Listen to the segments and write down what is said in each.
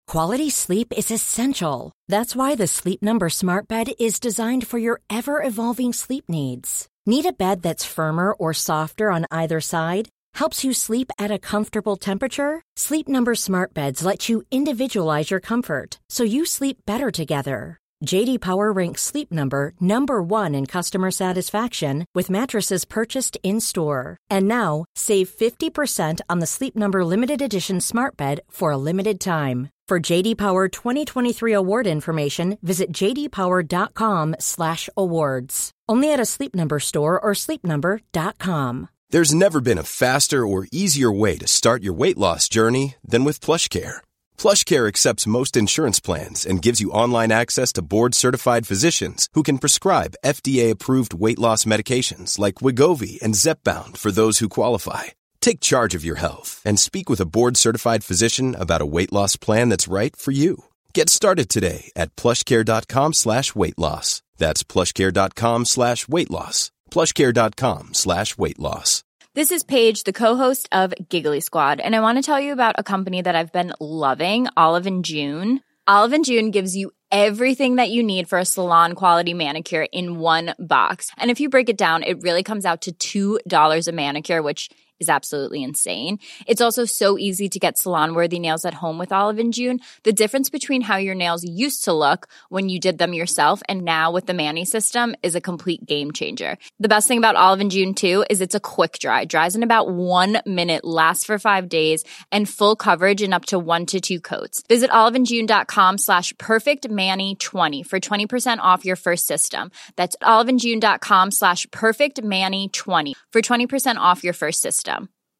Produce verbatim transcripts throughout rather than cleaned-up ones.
Quality sleep is essential. That's why the Sleep Number Smart Bed is designed for your ever-evolving sleep needs. Need a bed that's firmer or softer on either side? Helps you sleep at a comfortable temperature? Sleep Number Smart Beds let you individualize your comfort, so you sleep better together. J D Power ranks Sleep Number number one in customer satisfaction with mattresses purchased in-store. And now, save fifty percent on the Sleep Number Limited Edition Smart Bed for a limited time. For J D Power twenty twenty-three award information, visit j d power dot com slash awards. Only at a Sleep Number store or sleep number dot com. There's never been a faster or easier way to start your weight loss journey than with PlushCare. PlushCare accepts most insurance plans and gives you online access to board-certified physicians who can prescribe F D A-approved weight loss medications like Wegovy and Zepbound for those who qualify. Take charge of your health and speak with a board-certified physician about a weight loss plan that's right for you. Get started today at plushcare.com slash weight loss. That's plushcare.com slash weight loss. plushcare.com slash weight loss. This is Paige, the co-host of Giggly Squad, and I want to tell you about a company that I've been loving, Olive and June. Olive and June gives you everything that you need for a salon-quality manicure in one box. And if you break it down, it really comes out to two dollars a manicure, which is absolutely insane. It's also so easy to get salon-worthy nails at home with Olive and June. The difference between how your nails used to look when you did them yourself and now with the Mani system is a complete game changer. The best thing about Olive and June, too, is it's a quick dry. Dries in about one minute, lasts for five days, and full coverage in up to one to two coats. Visit oliveandjune.com slash perfectmani20 for twenty percent off your first system. That's oliveandjune.com slash perfectmani20 for twenty percent off your first system.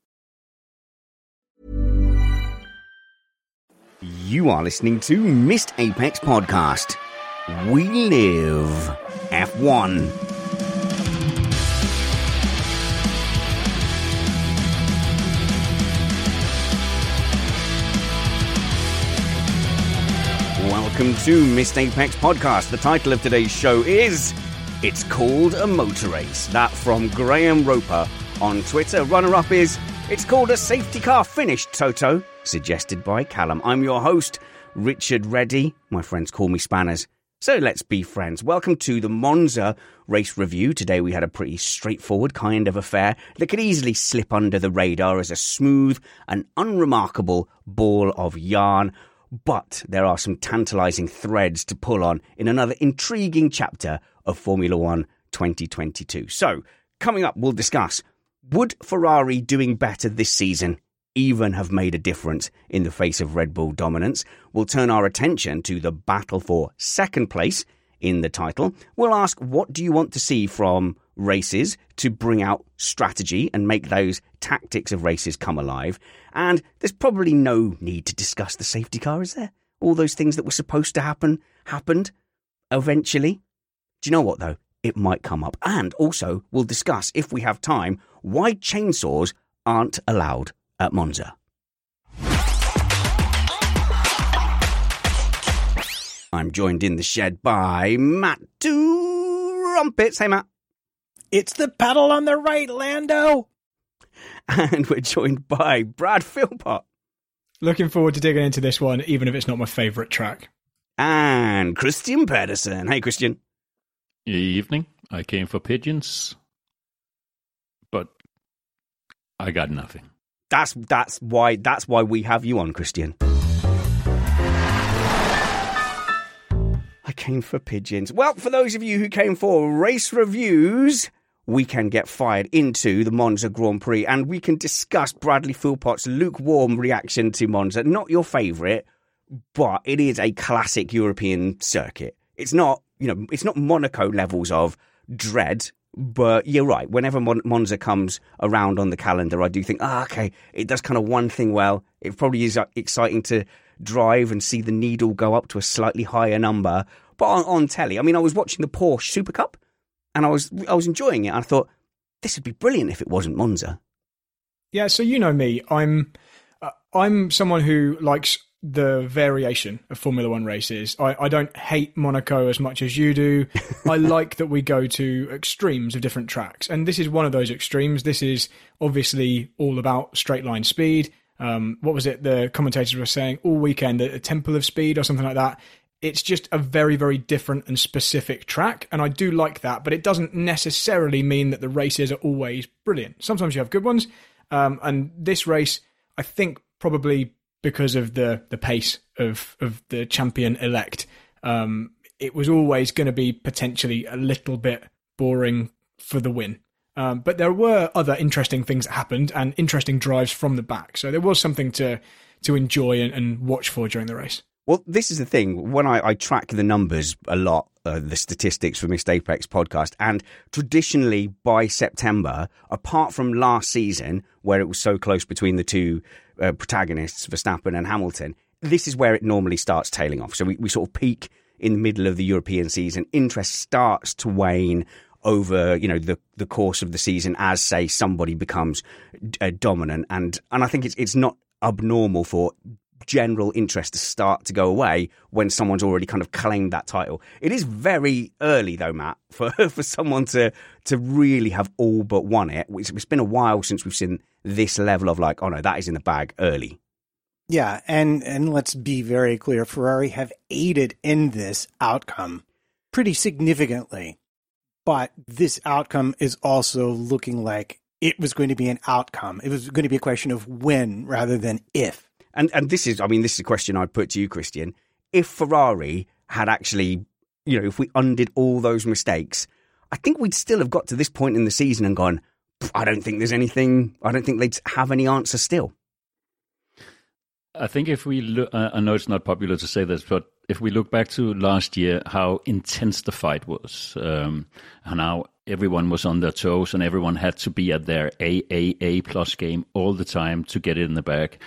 You are listening to Missed Apex Podcast. We live F one. Welcome to Missed Apex Podcast. The title of today's show is It's Called a Motor Race. That from Graham Roper on Twitter. Runner-up is It's Called a Safety Car Finish, Toto, suggested by Callum. I'm your host, Richard Reddy. My friends call me Spanners. So let's be friends. Welcome to the Monza race review. Today we had a pretty straightforward kind of affair that could easily slip under the radar as a smooth and unremarkable ball of yarn. But there are some tantalising threads to pull on in another intriguing chapter of Formula One twenty twenty-two. So, coming up, we'll discuss, would Ferrari doing better this season even have made a difference in the face of Red Bull dominance? We'll turn our attention to the battle for second place in the title. We'll ask, what do you want to see from races to bring out strategy and make those tactics of races come alive? And there's probably no need to discuss the safety car, is there? All those things that were supposed to happen, happened eventually. Do you know what, though? It might come up. And also, we'll discuss, if we have time, why chainsaws aren't allowed at Monza. I'm joined in the shed by Matt Two Rumpets. Hey, Matt. It's the pedal on the right, Lando. And we're joined by Brad Philpott. Looking forward to digging into this one, even if it's not my favourite track. And Christian Pedersen. Hey, Christian. Evening. I came for pigeons, but I got nothing. That's that's why that's why we have you on, Christian. I came for pigeons. Well, for those of you who came for race reviews, we can get fired into the Monza Grand Prix and we can discuss Bradley Philpott's lukewarm reaction to Monza. Not your favourite, but it is a classic European circuit. It's not, you know, it's not Monaco levels of dread, but you're right. Whenever Mon- Monza comes around on the calendar, I do think, ah, okay, it does kind of one thing well. It probably is exciting to drive and see the needle go up to a slightly higher number. But on, on telly, I mean, I was watching the Porsche Super Cup and I was I was enjoying it. I thought, this would be brilliant if it wasn't Monza. Yeah, so you know me. I'm uh, I'm someone who likes the variation of Formula One races. I, I don't hate Monaco as much as you do. I like that we go to extremes of different tracks. And this is one of those extremes. This is obviously all about straight line speed. Um, what was it the commentators were saying all weekend? A temple of speed or something like that. It's just a very, very different and specific track, and I do like that, but it doesn't necessarily mean that the races are always brilliant. Sometimes you have good ones, um, and this race, I think probably because of the, the pace of, of the champion-elect, um, it was always going to be potentially a little bit boring for the win. Um, but there were other interesting things that happened and interesting drives from the back, so there was something to, to enjoy and, and watch for during the race. Well, this is the thing. When I, I track the numbers a lot, uh, the statistics for Missed Apex podcast, and traditionally by September, apart from last season, where it was so close between the two uh, protagonists, Verstappen and Hamilton, this is where it normally starts tailing off. So we, we sort of peak in the middle of the European season. Interest starts to wane over, you know, the, the course of the season as, say, somebody becomes uh, dominant. And, and I think it's it's not abnormal for general interest to start to go away when someone's already kind of claimed that title. It is very early though, Matt, for for someone to to really have all but won it. It's, it's been a while since we've seen this level of like, oh no, that is in the bag early. Yeah, and and let's be very clear, Ferrari have aided in this outcome pretty significantly. But this outcome is also looking like it was going to be an outcome. It was going to be a question of when rather than if. And and this is, I mean, this is a question I'd put to you, Christian. If Ferrari had actually, you know, if we undid all those mistakes, I think we'd still have got to this point in the season and gone, I don't think there's anything, I don't think they'd have any answer still. I think if we look, uh, I know it's not popular to say this, but if we look back to last year, how intense the fight was, um, and how everyone was on their toes and everyone had to be at their A A A plus game all the time to get it in the bag.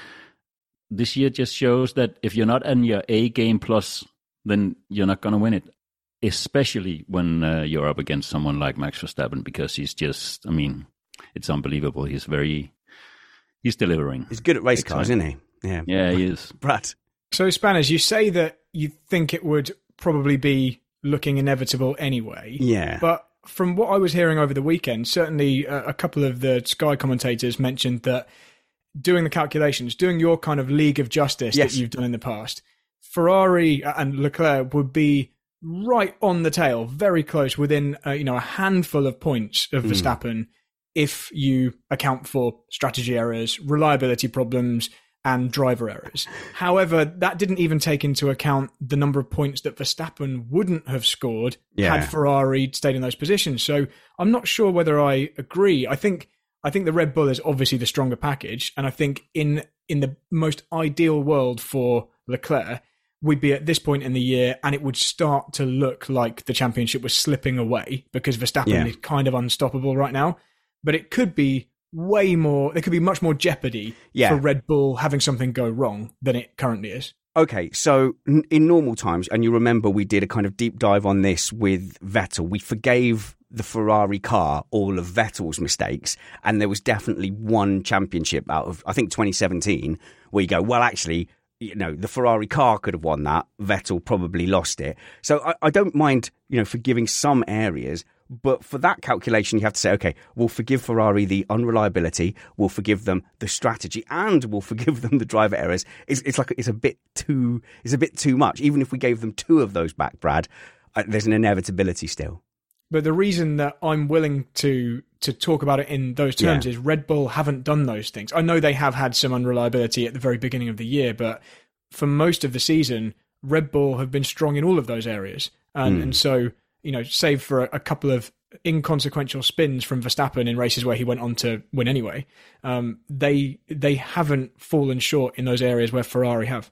This year just shows that if you're not on your A game plus, then you're not going to win it, especially when uh, you're up against someone like Max Verstappen, because he's just, I mean, it's unbelievable. He's very, he's delivering. He's good at race cars, isn't he? Yeah, yeah, he is. Brad. So, Spanners, you say that you think it would probably be looking inevitable anyway. Yeah. But from what I was hearing over the weekend, certainly uh, a couple of the Sky commentators mentioned that doing the calculations, doing your kind of League of Justice yes. that you've done in the past, Ferrari and Leclerc would be right on the tail, very close, within uh, you know a handful of points of mm. Verstappen, if you account for strategy errors, reliability problems, and driver errors. However, that didn't even take into account the number of points that Verstappen wouldn't have scored yeah. had Ferrari stayed in those positions. So I'm not sure whether I agree. I think I think the Red Bull is obviously the stronger package, and I think in in the most ideal world for Leclerc, we'd be at this point in the year and it would start to look like the championship was slipping away because Verstappen yeah. is kind of unstoppable right now. But it could be way more, there could be much more jeopardy yeah. for Red Bull having something go wrong than it currently is. Okay, so in normal times, and you remember we did a kind of deep dive on this with Vettel, we forgave the Ferrari car all of Vettel's mistakes, and there was definitely one championship out of, I think, twenty seventeen, where you go, well, actually, you know, the Ferrari car could have won that. Vettel probably lost it. So I, I don't mind, you know, forgiving some areas, but for that calculation, you have to say, okay, we'll forgive Ferrari the unreliability, we'll forgive them the strategy, and we'll forgive them the driver errors. It's, it's like it's a bit too, it's a bit too much. Even if we gave them two of those back, Brad, uh, there's an inevitability still. But the reason that I'm willing to to talk about it in those terms yeah. is Red Bull haven't done those things. I know they have had some unreliability at the very beginning of the year, but for most of the season, Red Bull have been strong in all of those areas. And, mm. and so, you know, save for a, a couple of inconsequential spins from Verstappen in races where he went on to win anyway, um, they they haven't fallen short in those areas where Ferrari have.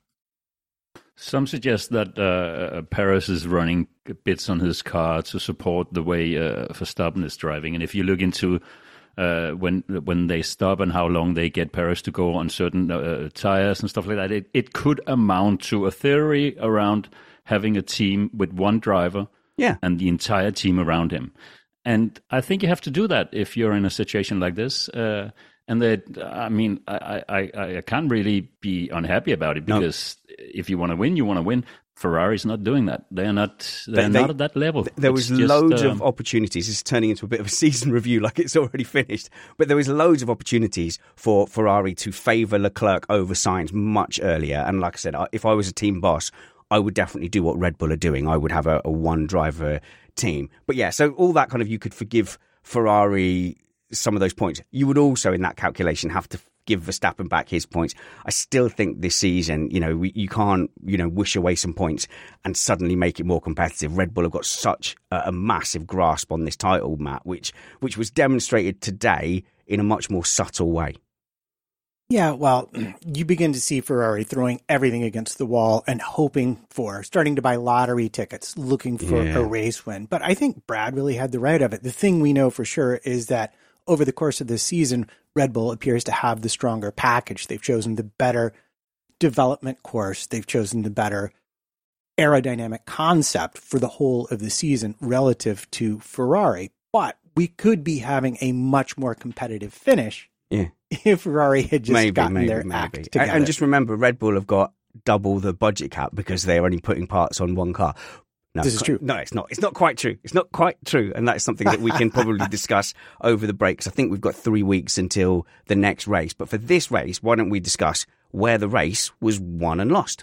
Some suggest that uh, Perez is running bits on his car to support the way uh, Verstappen is driving. And if you look into uh, when when they stop and how long they get Perez to go on certain uh, tires and stuff like that, it, it could amount to a theory around having a team with one driver yeah. and the entire team around him. And I think you have to do that if you're in a situation like this. Uh, And that, I mean, I, I, I can't really be unhappy about it because no. if you want to win, you want to win. Ferrari's not doing that. They're not. They're they, not at that level. There was just, loads um, of opportunities. It's turning into a bit of a season review, like it's already finished. But there was loads of opportunities for Ferrari to favour Leclerc over Sainz much earlier. And like I said, if I was a team boss, I would definitely do what Red Bull are doing. I would have a, a one-driver team. But yeah, so all that kind of, you could forgive Ferrari some of those points. You would also, in that calculation, have to give Verstappen back his points. I still think this season, you know, we, you can't, you know, wish away some points and suddenly make it more competitive. Red Bull have got such a, a massive grasp on this title, Matt, which which was demonstrated today in a much more subtle way. Yeah, well, you begin to see Ferrari throwing everything against the wall and hoping for, starting to buy lottery tickets, looking for yeah. a race win. But I think Brad really had the right of it. The thing we know for sure is that over the course of this season, Red Bull appears to have the stronger package. They've chosen the better development course. They've chosen the better aerodynamic concept for the whole of the season relative to Ferrari. But we could be having a much more competitive finish yeah. if Ferrari had just maybe, gotten maybe, their maybe. act together. And, and just remember, Red Bull have got double the budget cap because they're only putting parts on one car. No, this is true. No, it's not. It's not quite true. It's not quite true. And that's something that we can probably discuss over the break, because I think we've got three weeks until the next race. But for this race, why don't we discuss where the race was won and lost?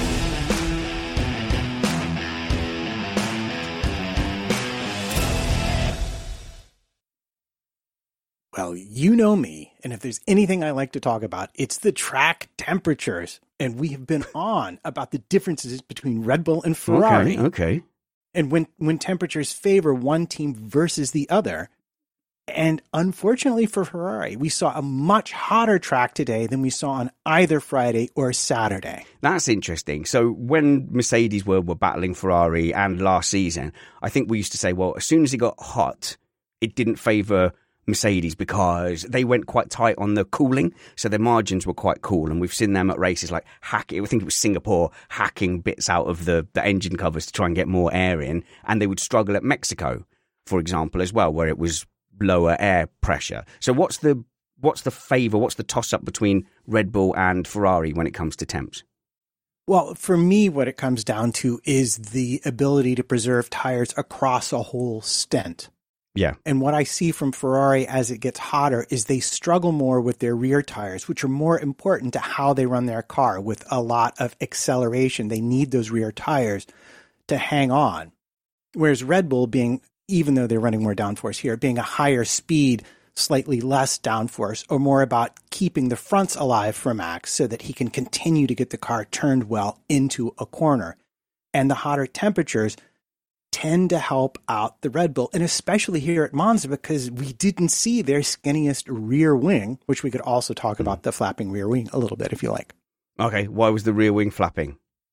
Well, you know me, and if there's anything I like to talk about, it's the track temperatures. And we have been on about the differences between Red Bull and Ferrari. Okay, okay. And when, when temperatures favor one team versus the other. And unfortunately for Ferrari, we saw a much hotter track today than we saw on either Friday or Saturday. That's interesting. So when Mercedes were, were battling Ferrari and last season, I think we used to say, well, as soon as it got hot, it didn't favour Mercedes because they went quite tight on the cooling, so their margins were quite cool. And we've seen them at races like hacking, I think it was Singapore, hacking bits out of the, the engine covers to try and get more air in. And they would struggle at Mexico, for example, as well, where it was lower air pressure. So what's the what's the favour, what's the toss-up between Red Bull and Ferrari when it comes to temps? Well, for me, what it comes down to is the ability to preserve tires across a whole stint. Yeah. And what I see from Ferrari as it gets hotter is they struggle more with their rear tires, which are more important to how they run their car with a lot of acceleration. They need those rear tires to hang on. Whereas Red Bull being, even though they're running more downforce here, being a higher speed, slightly less downforce, or more about keeping the fronts alive for Max so that he can continue to get the car turned well into a corner. And the hotter temperatures tend to help out the Red Bull, and especially here at Monza, because we didn't see their skinniest rear wing, which we could also talk about the flapping rear wing a little bit if you like. Okay, why was the rear wing flapping?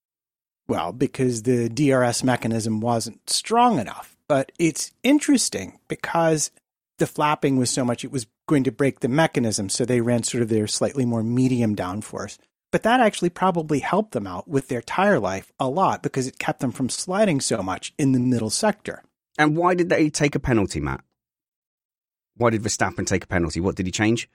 Well, because the D R S mechanism wasn't strong enough. But it's interesting because the flapping was so much, it was going to break the mechanism, so they ran sort of their slightly more medium downforce. But that actually probably helped them out with their tire life a lot because it kept them from sliding so much in the middle sector. And why did they take a penalty, Matt? Why did Verstappen take a penalty? What did he change?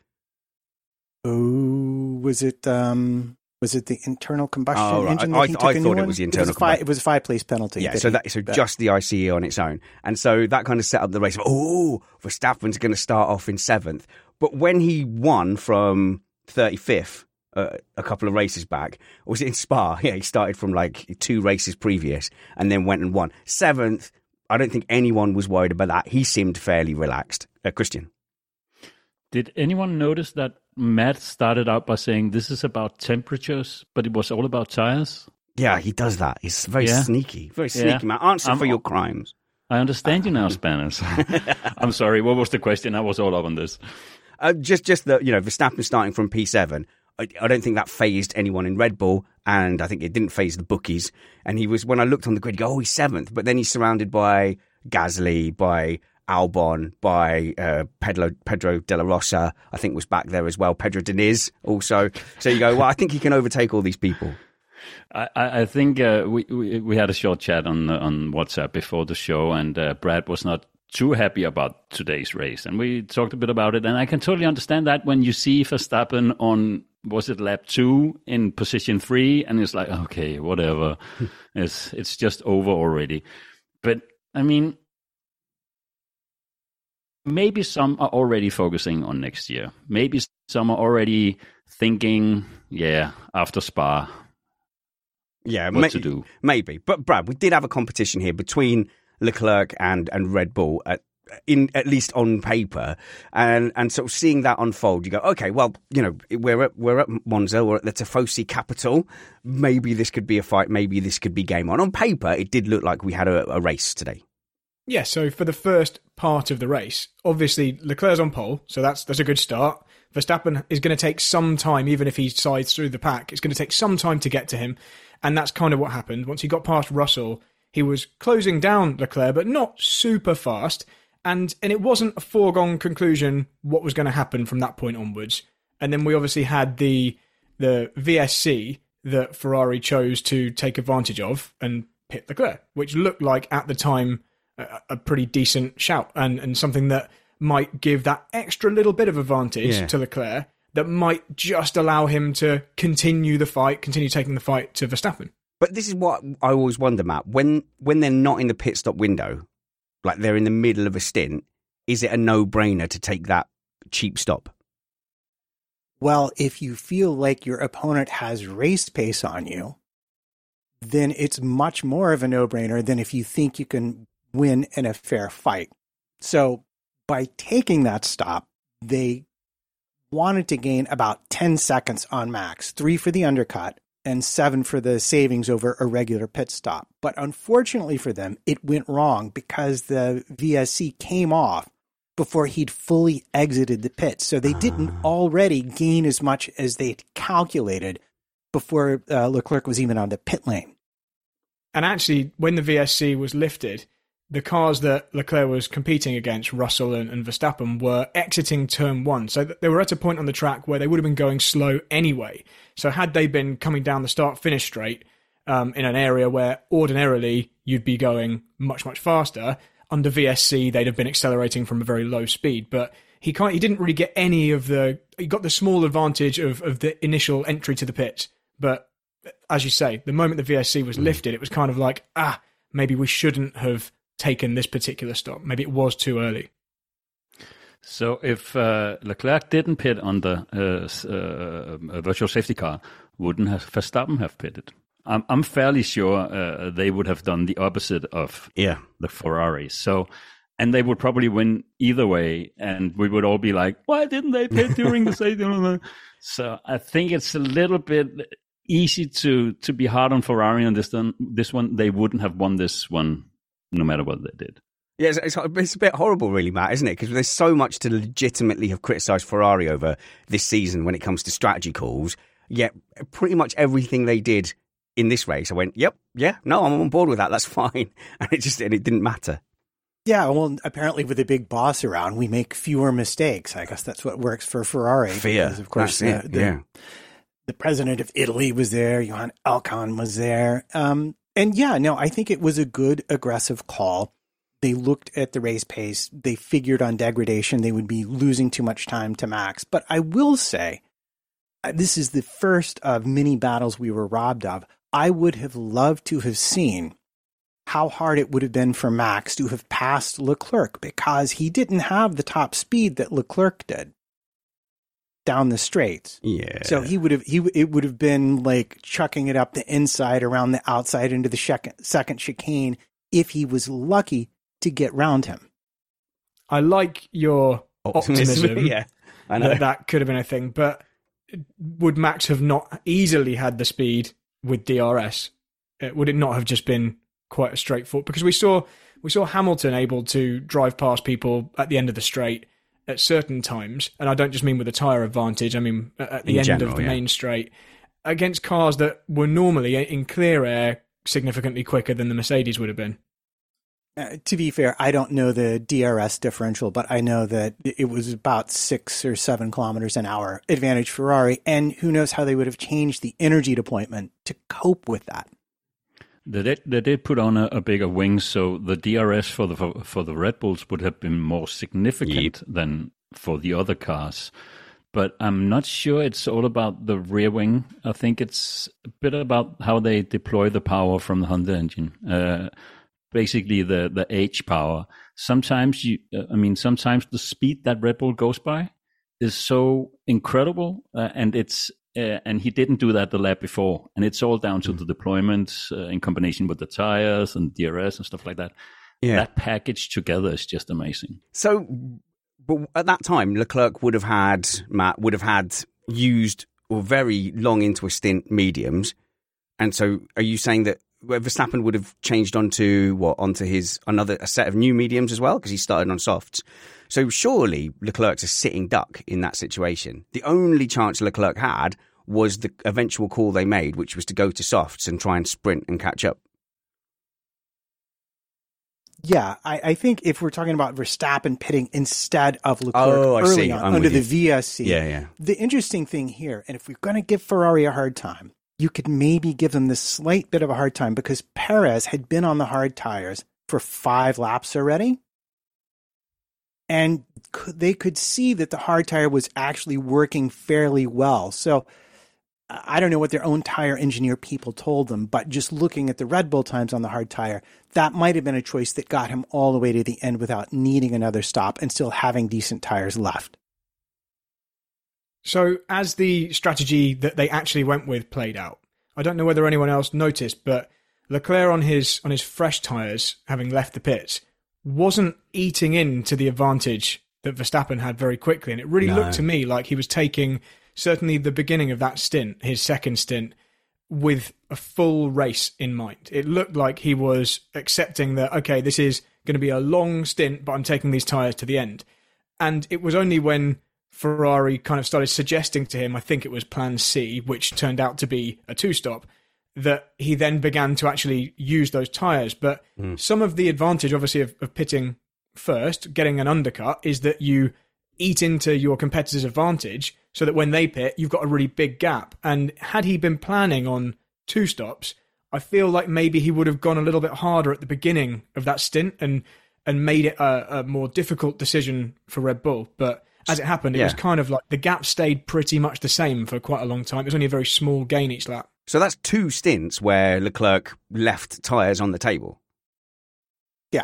Oh, was it um, was it the internal combustion oh, right. engine? I, that he I, took I a thought new it was the internal it was, five, it was a five-place penalty. Yeah, that so he, that so that, just the I C E on its own. And so that kind of set up the race. Oh, Verstappen's going to start off in seventh. But when he won from thirty-fifth, Uh, a couple of races back, or was it in Spa? Yeah, he started from like two races previous and then went and won. Seventh, I don't think anyone was worried about that. He seemed fairly relaxed. Uh, Christian? Did anyone notice that Matt started out by saying this is about temperatures, but it was all about tires? Yeah, he does that. He's very yeah. sneaky. Very sneaky, yeah. man. Answer I'm, for your crimes. I understand you now, Spanners. I'm sorry, what was the question? I was all up on this. Uh, just, just the, you know, Verstappen starting from P seven. I don't think that phased anyone in Red Bull, and I think it didn't phase the bookies. And he was, when I looked on the grid, you go, oh, he's seventh. But then he's surrounded by Gasly, by Albon, by uh, Pedro, Pedro de la Rosa, I think was back there as well. Pedro Diniz also. So you go, well, I think he can overtake all these people. I, I think uh, we, we we had a short chat on on WhatsApp before the show, and uh, Brad was not too happy about today's race. And we talked a bit about it. And I can totally understand that when you see Verstappen on, was it lap two in position three? And it's like, okay, whatever. it's it's just over already. But, I mean, maybe some are already focusing on next year. Maybe some are already thinking, yeah, after Spa, yeah, what may- to do. Maybe. But, Brad, we did have a competition here between Leclerc and, and Red Bull, at, in at least on paper, and and sort of seeing that unfold, you go, okay, well, you know, we're at we're at Monza, we're at the Tifosi capital. Maybe this could be a fight. Maybe this could be game on. On paper, it did look like we had a, a race today. Yeah. So for the first part of the race, obviously Leclerc's on pole, so that's that's a good start. Verstappen is going to take some time, even if he sides through the pack. It's going to take some time to get to him, and that's kind of what happened. Once he got past Russell, he was closing down Leclerc, but not super fast. And and it wasn't a foregone conclusion what was going to happen from that point onwards. And then we obviously had the the V S C that Ferrari chose to take advantage of and pit Leclerc, which looked like at the time a, a pretty decent shout and, and something that might give that extra little bit of advantage yeah. to Leclerc that might just allow him to continue the fight, continue taking the fight to Verstappen. But this is what I always wonder, Matt. When when they're not in the pit stop window, like they're in the middle of a stint, is it a no-brainer to take that cheap stop? Well, if you feel like your opponent has race pace on you, then it's much more of a no-brainer than if you think you can win in a fair fight. So by taking that stop, they wanted to gain about ten seconds on Max, three for the undercut, and seven for the savings over a regular pit stop. But unfortunately for them, it went wrong because the V S C came off before he'd fully exited the pit. So they didn't already gain as much as they calculated before uh, Leclerc was even on the pit lane. And actually, when the V S C was lifted, the cars that Leclerc was competing against, Russell and, and Verstappen, were exiting turn one. So they were at a point on the track where they would have been going slow anyway. So had they been coming down the start-finish straight um, in an area where ordinarily you'd be going much, much faster, under V S C they'd have been accelerating from a very low speed. But he can't, he didn't really get any of the... He got the small advantage of, of the initial entry to the pit. But as you say, the moment the V S C was lifted, it was kind of like, ah, maybe we shouldn't have taken this particular stop. Maybe it was too early. So if uh, Leclerc didn't pit on the uh, uh, virtual safety car, wouldn't have Verstappen have pitted? I'm, I'm fairly sure uh, they would have done the opposite of yeah. the Ferrari. So, and they would probably win either way, and we would all be like, "Why didn't they pit during the safety?" So I think it's a little bit easy to to be hard on Ferrari on this one. This one, they wouldn't have won this one no matter what they did. Yeah, it's, it's, it's a bit horrible, really, Matt, isn't it? Because there's so much to legitimately have criticised Ferrari over this season when it comes to strategy calls. Yet pretty much everything they did in this race, I went, yep, yeah, no, I'm on board with that. That's fine. And it just and it didn't matter. Yeah, well, apparently with a big boss around, we make fewer mistakes. I guess that's what works for Ferrari. Fear. Because, of course, that's the, it. the, yeah. the president of Italy was there. Johan Elkann was there. Um, and yeah, no, I think it was a good, aggressive call. They looked at the race pace. They figured on degradation. They would be losing too much time to Max. But I will say, this is the first of many battles we were robbed of. I would have loved to have seen how hard it would have been for Max to have passed Leclerc because he didn't have the top speed that Leclerc did down the straights. Yeah. So he would have he it would have been like chucking it up the inside around the outside into the second second chicane if he was lucky to get round him. I like your optimism. yeah, I know. That that could have been a thing, but would Max have not easily had the speed with D R S? Would it not have just been quite a straightforward? Because we saw we saw Hamilton able to drive past people at the end of the straight at certain times, and I don't just mean with a tyre advantage. I mean at the in end general, of the yeah. main straight against cars that were normally in clear air significantly quicker than the Mercedes would have been. Uh, to be fair, I don't know the D R S differential, but I know that it was about six or seven kilometers an hour advantage Ferrari, and who knows how they would have changed the energy deployment to cope with that. They did, they did put on a, a bigger wing, so the D R S for the for, for the Red Bulls would have been more significant yep. than for the other cars. But I'm not sure it's all about the rear wing. I think it's a bit about how they deploy the power from the Honda engine. Uh, basically, the the H power. Sometimes you, uh, I mean, sometimes the speed that Red Bull goes by is so incredible, uh, and it's. Uh, and he didn't do that the lap before. And it's all down to mm. the deployment uh, in combination with the tires and D R S and stuff like that. Yeah. That package together is just amazing. So, but at that time, Leclerc would have had, Matt, would have had used or very long into a stint mediums. And so are you saying that Verstappen would have changed onto what, onto his, another, a set of new mediums as well? Because he started on softs. So surely Leclerc's a sitting duck in that situation. The only chance Leclerc had was the eventual call they made, which was to go to softs and try and sprint and catch up. Yeah, I, I think if we're talking about Verstappen pitting instead of Leclerc oh, I early see. on I'm under the you. V S C, yeah, yeah. the interesting thing here, and if we're going to give Ferrari a hard time, you could maybe give them this slight bit of a hard time because Perez had been on the hard tires for five laps already. And they could see that the hard tire was actually working fairly well. So I don't know what their own tire engineer people told them, but just looking at the Red Bull times on the hard tire, that might have been a choice that got him all the way to the end without needing another stop and still having decent tires left. So as the strategy that they actually went with played out, I don't know whether anyone else noticed, but Leclerc on his on his fresh tires, having left the pits, wasn't eating into the advantage that Verstappen had very quickly. And it really no. looked to me like he was taking certainly the beginning of that stint, his second stint, with a full race in mind. It looked like he was accepting that, okay, this is going to be a long stint, but I'm taking these tyres to the end. And it was only when Ferrari kind of started suggesting to him, I think it was plan C, which turned out to be a two-stop, that he then began to actually use those tyres. But mm. some of the advantage, obviously, of, of pitting first, getting an undercut, is that you eat into your competitor's advantage so that when they pit, you've got a really big gap. And had he been planning on two stops, I feel like maybe he would have gone a little bit harder at the beginning of that stint and, and made it a, a more difficult decision for Red Bull. But as it happened, it yeah. was kind of like the gap stayed pretty much the same for quite a long time. It was only a very small gain each lap. So that's two stints where Leclerc left tyres on the table. Yeah.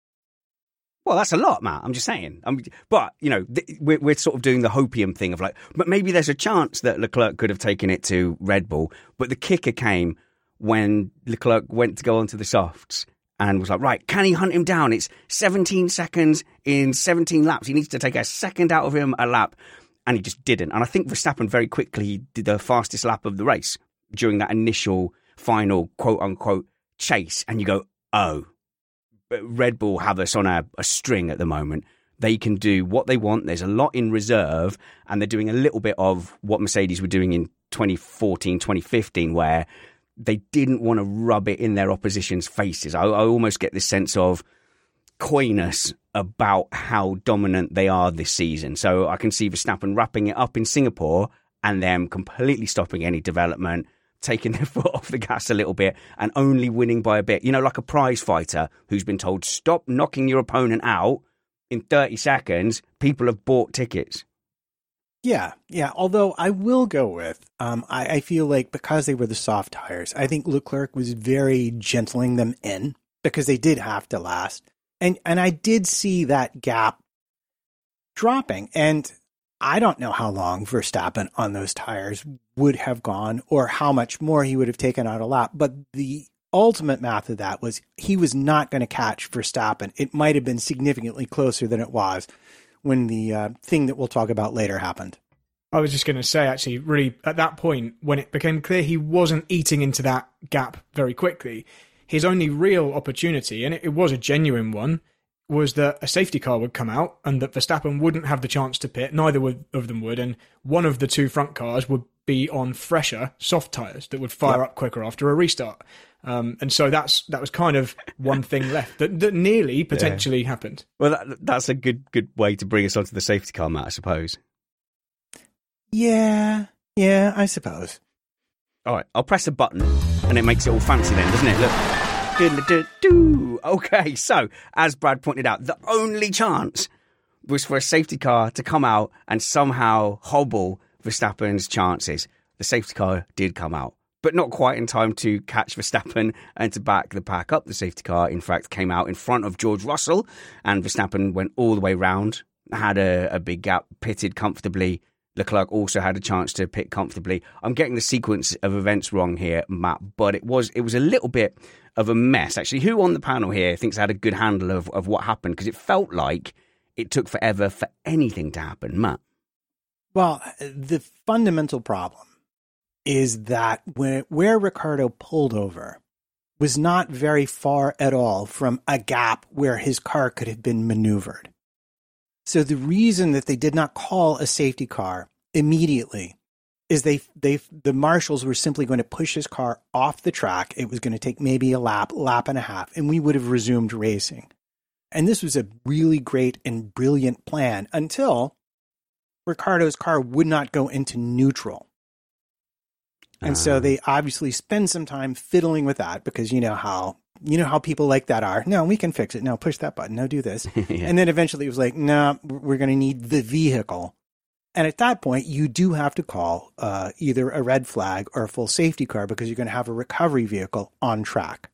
Well, that's a lot, Matt. I'm just saying. I'm, but, you know, th- we're, we're sort of doing the hopium thing of like, but maybe there's a chance that Leclerc could have taken it to Red Bull. But the kicker came when Leclerc went to go onto the softs and was like, right, can he hunt him down? It's seventeen seconds in seventeen laps. He needs to take a second out of him a lap. And he just didn't. And I think Verstappen very quickly did the fastest lap of the race during that initial final quote-unquote chase. And you go, oh, Red Bull have us on a, a string at the moment. They can do what they want. There's a lot in reserve. And they're doing a little bit of what Mercedes were doing in twenty fourteen, twenty fifteen, where they didn't want to rub it in their opposition's faces. I, I almost get this sense of coyness about how dominant they are this season. So I can see Verstappen wrapping it up in Singapore and them completely stopping any development, taking their foot off the gas a little bit and only winning by a bit. You know, like a prize fighter who's been told, stop knocking your opponent out in thirty seconds. People have bought tickets. Yeah, yeah. Although I will go with, um, I, I feel like because they were the soft tires, I think Leclerc was very gentling them in because they did have to last. And and I did see that gap dropping. And I don't know how long Verstappen on those tires would have gone or how much more he would have taken out a lap. But the ultimate math of that was he was not going to catch Verstappen. It might have been significantly closer than it was when the uh, thing that we'll talk about later happened. I was just going to say, actually, really, at that point, when it became clear he wasn't eating into that gap very quickly, his only real opportunity, and it, it was a genuine one, was that a safety car would come out and that Verstappen wouldn't have the chance to pit, neither would, of them would, and one of the two front cars would be on fresher, soft tyres that would fire yep. up quicker after a restart. Um, and so that's that was kind of one thing left that, that nearly potentially yeah. happened. Well, that, that's a good good way to bring us onto the safety car, Matt, I suppose. Yeah, yeah, I suppose. All right, I'll press a button And it makes it all fancy then, doesn't it? Look. Do-do-do-do. Okay, so, as Brad pointed out, the only chance was for a safety car to come out and somehow hobble Verstappen's chances. The safety car did come out, but not quite in time to catch Verstappen and to back the pack up. The safety car, in fact, came out in front of George Russell, and Verstappen went all the way round, had a, a big gap, pitted comfortably. Leclerc also had a chance to pit comfortably. I'm getting the sequence of events wrong here, Matt, but it was it was a little bit of a mess. Actually, who on the panel here thinks I had a good handle of, of what happened? Because it felt like it took forever for anything to happen, Matt. Well, the fundamental problem is that where, where Ricciardo pulled over was not very far at all from a gap where his car could have been maneuvered. So the reason that they did not call a safety car immediately is they they the marshals were simply going to push his car off the track. It was going to take maybe a lap, lap and a half, and we would have resumed racing. And this was a really great and brilliant plan until Ricciardo's car would not go into neutral. And uh. so they obviously spend some time fiddling with that because you know how You know how people like that are. No, we can fix it. No, push that button. No, do this. yeah. And then eventually it was like, no, nah, we're going to need the vehicle. And at that point, you do have to call uh, either a red flag or a full safety car because you're going to have a recovery vehicle on track.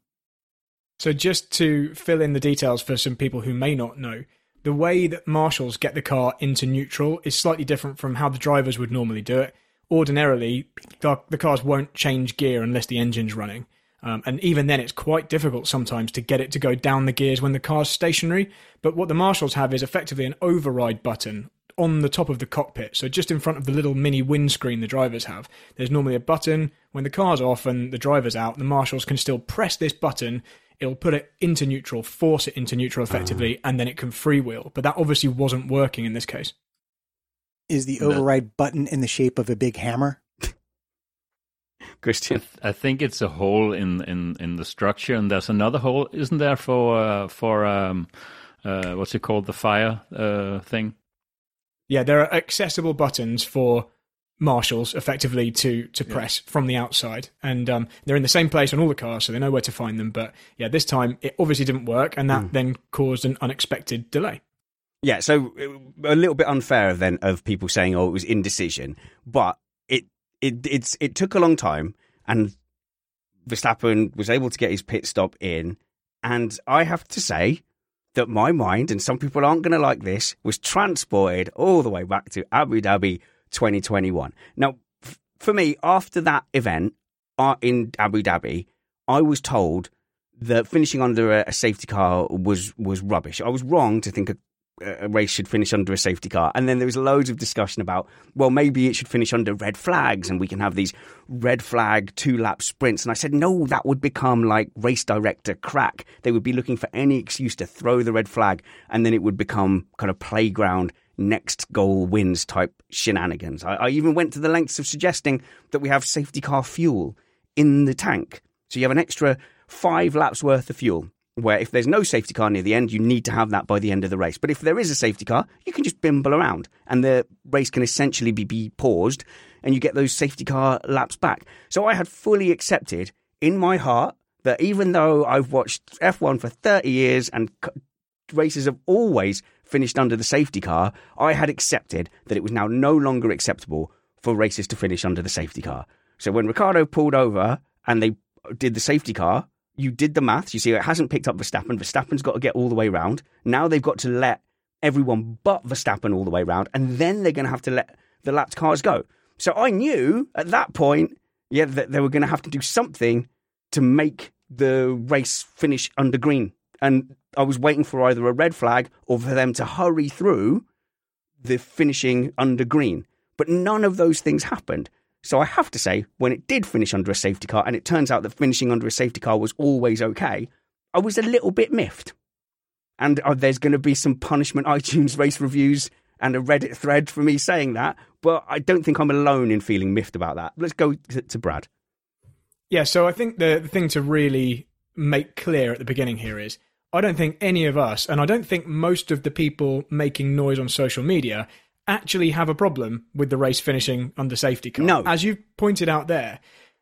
So just to fill in the details for some people who may not know, the way that marshals get the car into neutral is slightly different from how the drivers would normally do it. Ordinarily, the, the cars won't change gear unless the engine's running. Um, and even then, it's quite difficult sometimes to get it to go down the gears when the car's stationary. But what the marshals have is effectively an override button on the top of the cockpit. So just in front of the little mini windscreen the drivers have, there's normally a button. When the car's off and the driver's out, the marshals can still press this button. It'll put it into neutral, force it into neutral effectively, uh-huh. and then it can freewheel. But that obviously wasn't working in this case. Is the override button in the shape of a big hammer? Christian, I, th- I think it's a hole in, in, in the structure, and there's another hole, isn't there, for uh, for um, uh, what's it called, the fire uh, thing? Yeah, there are accessible buttons for marshals, effectively to to press yeah. from the outside, and um, they're in the same place on all the cars, so they know where to find them. But yeah, this time it obviously didn't work, and that mm. then caused an unexpected delay. Yeah, so a little bit unfair then of people saying, "Oh, it was indecision," but it. It it's it took a long time, and Verstappen was able to get his pit stop in. And I have to say that my mind, and some people aren't going to like this, was transported all the way back to Abu Dhabi twenty twenty-one. Now, f- for me, after that event uh, in Abu Dhabi, I was told that finishing under a, a safety car was was rubbish. I was wrong to think a a race should finish under a safety car. And then there was loads of discussion about, well, maybe it should finish under red flags and we can have these red flag two-lap sprints. And I said, no, that would become like race director crack. They would be looking for any excuse to throw the red flag, and then it would become kind of playground, next goal wins type shenanigans. I, I even went to the lengths of suggesting that we have safety car fuel in the tank. So you have an extra five laps worth of fuel, where if there's no safety car near the end, you need to have that by the end of the race. But if there is a safety car, you can just bimble around and the race can essentially be, be paused and you get those safety car laps back. So I had fully accepted in my heart that even though I've watched F one for thirty years and races have always finished under the safety car, I had accepted that it was now no longer acceptable for races to finish under the safety car. So when Ricciardo pulled over and they did the safety car, you did the maths. You see, it hasn't picked up Verstappen. Verstappen's got to get all the way round. Now they've got to let everyone but Verstappen all the way round, and then they're going to have to let the lapped cars go. So I knew at that point, yeah, that they were going to have to do something to make the race finish under green. And I was waiting for either a red flag or for them to hurry through the finishing under green. But none of those things happened. So I have to say, when it did finish under a safety car, and it turns out that finishing under a safety car was always okay, I was a little bit miffed. And uh, there's going to be some punishment iTunes race reviews and a Reddit thread for me saying that, but I don't think I'm alone in feeling miffed about that. Let's go to, to Brad. Yeah, so I think the, the thing to really make clear at the beginning here is, I don't think any of us, and I don't think most of the people making noise on social media, actually have a problem with the race finishing under safety car. No. As you've pointed out there,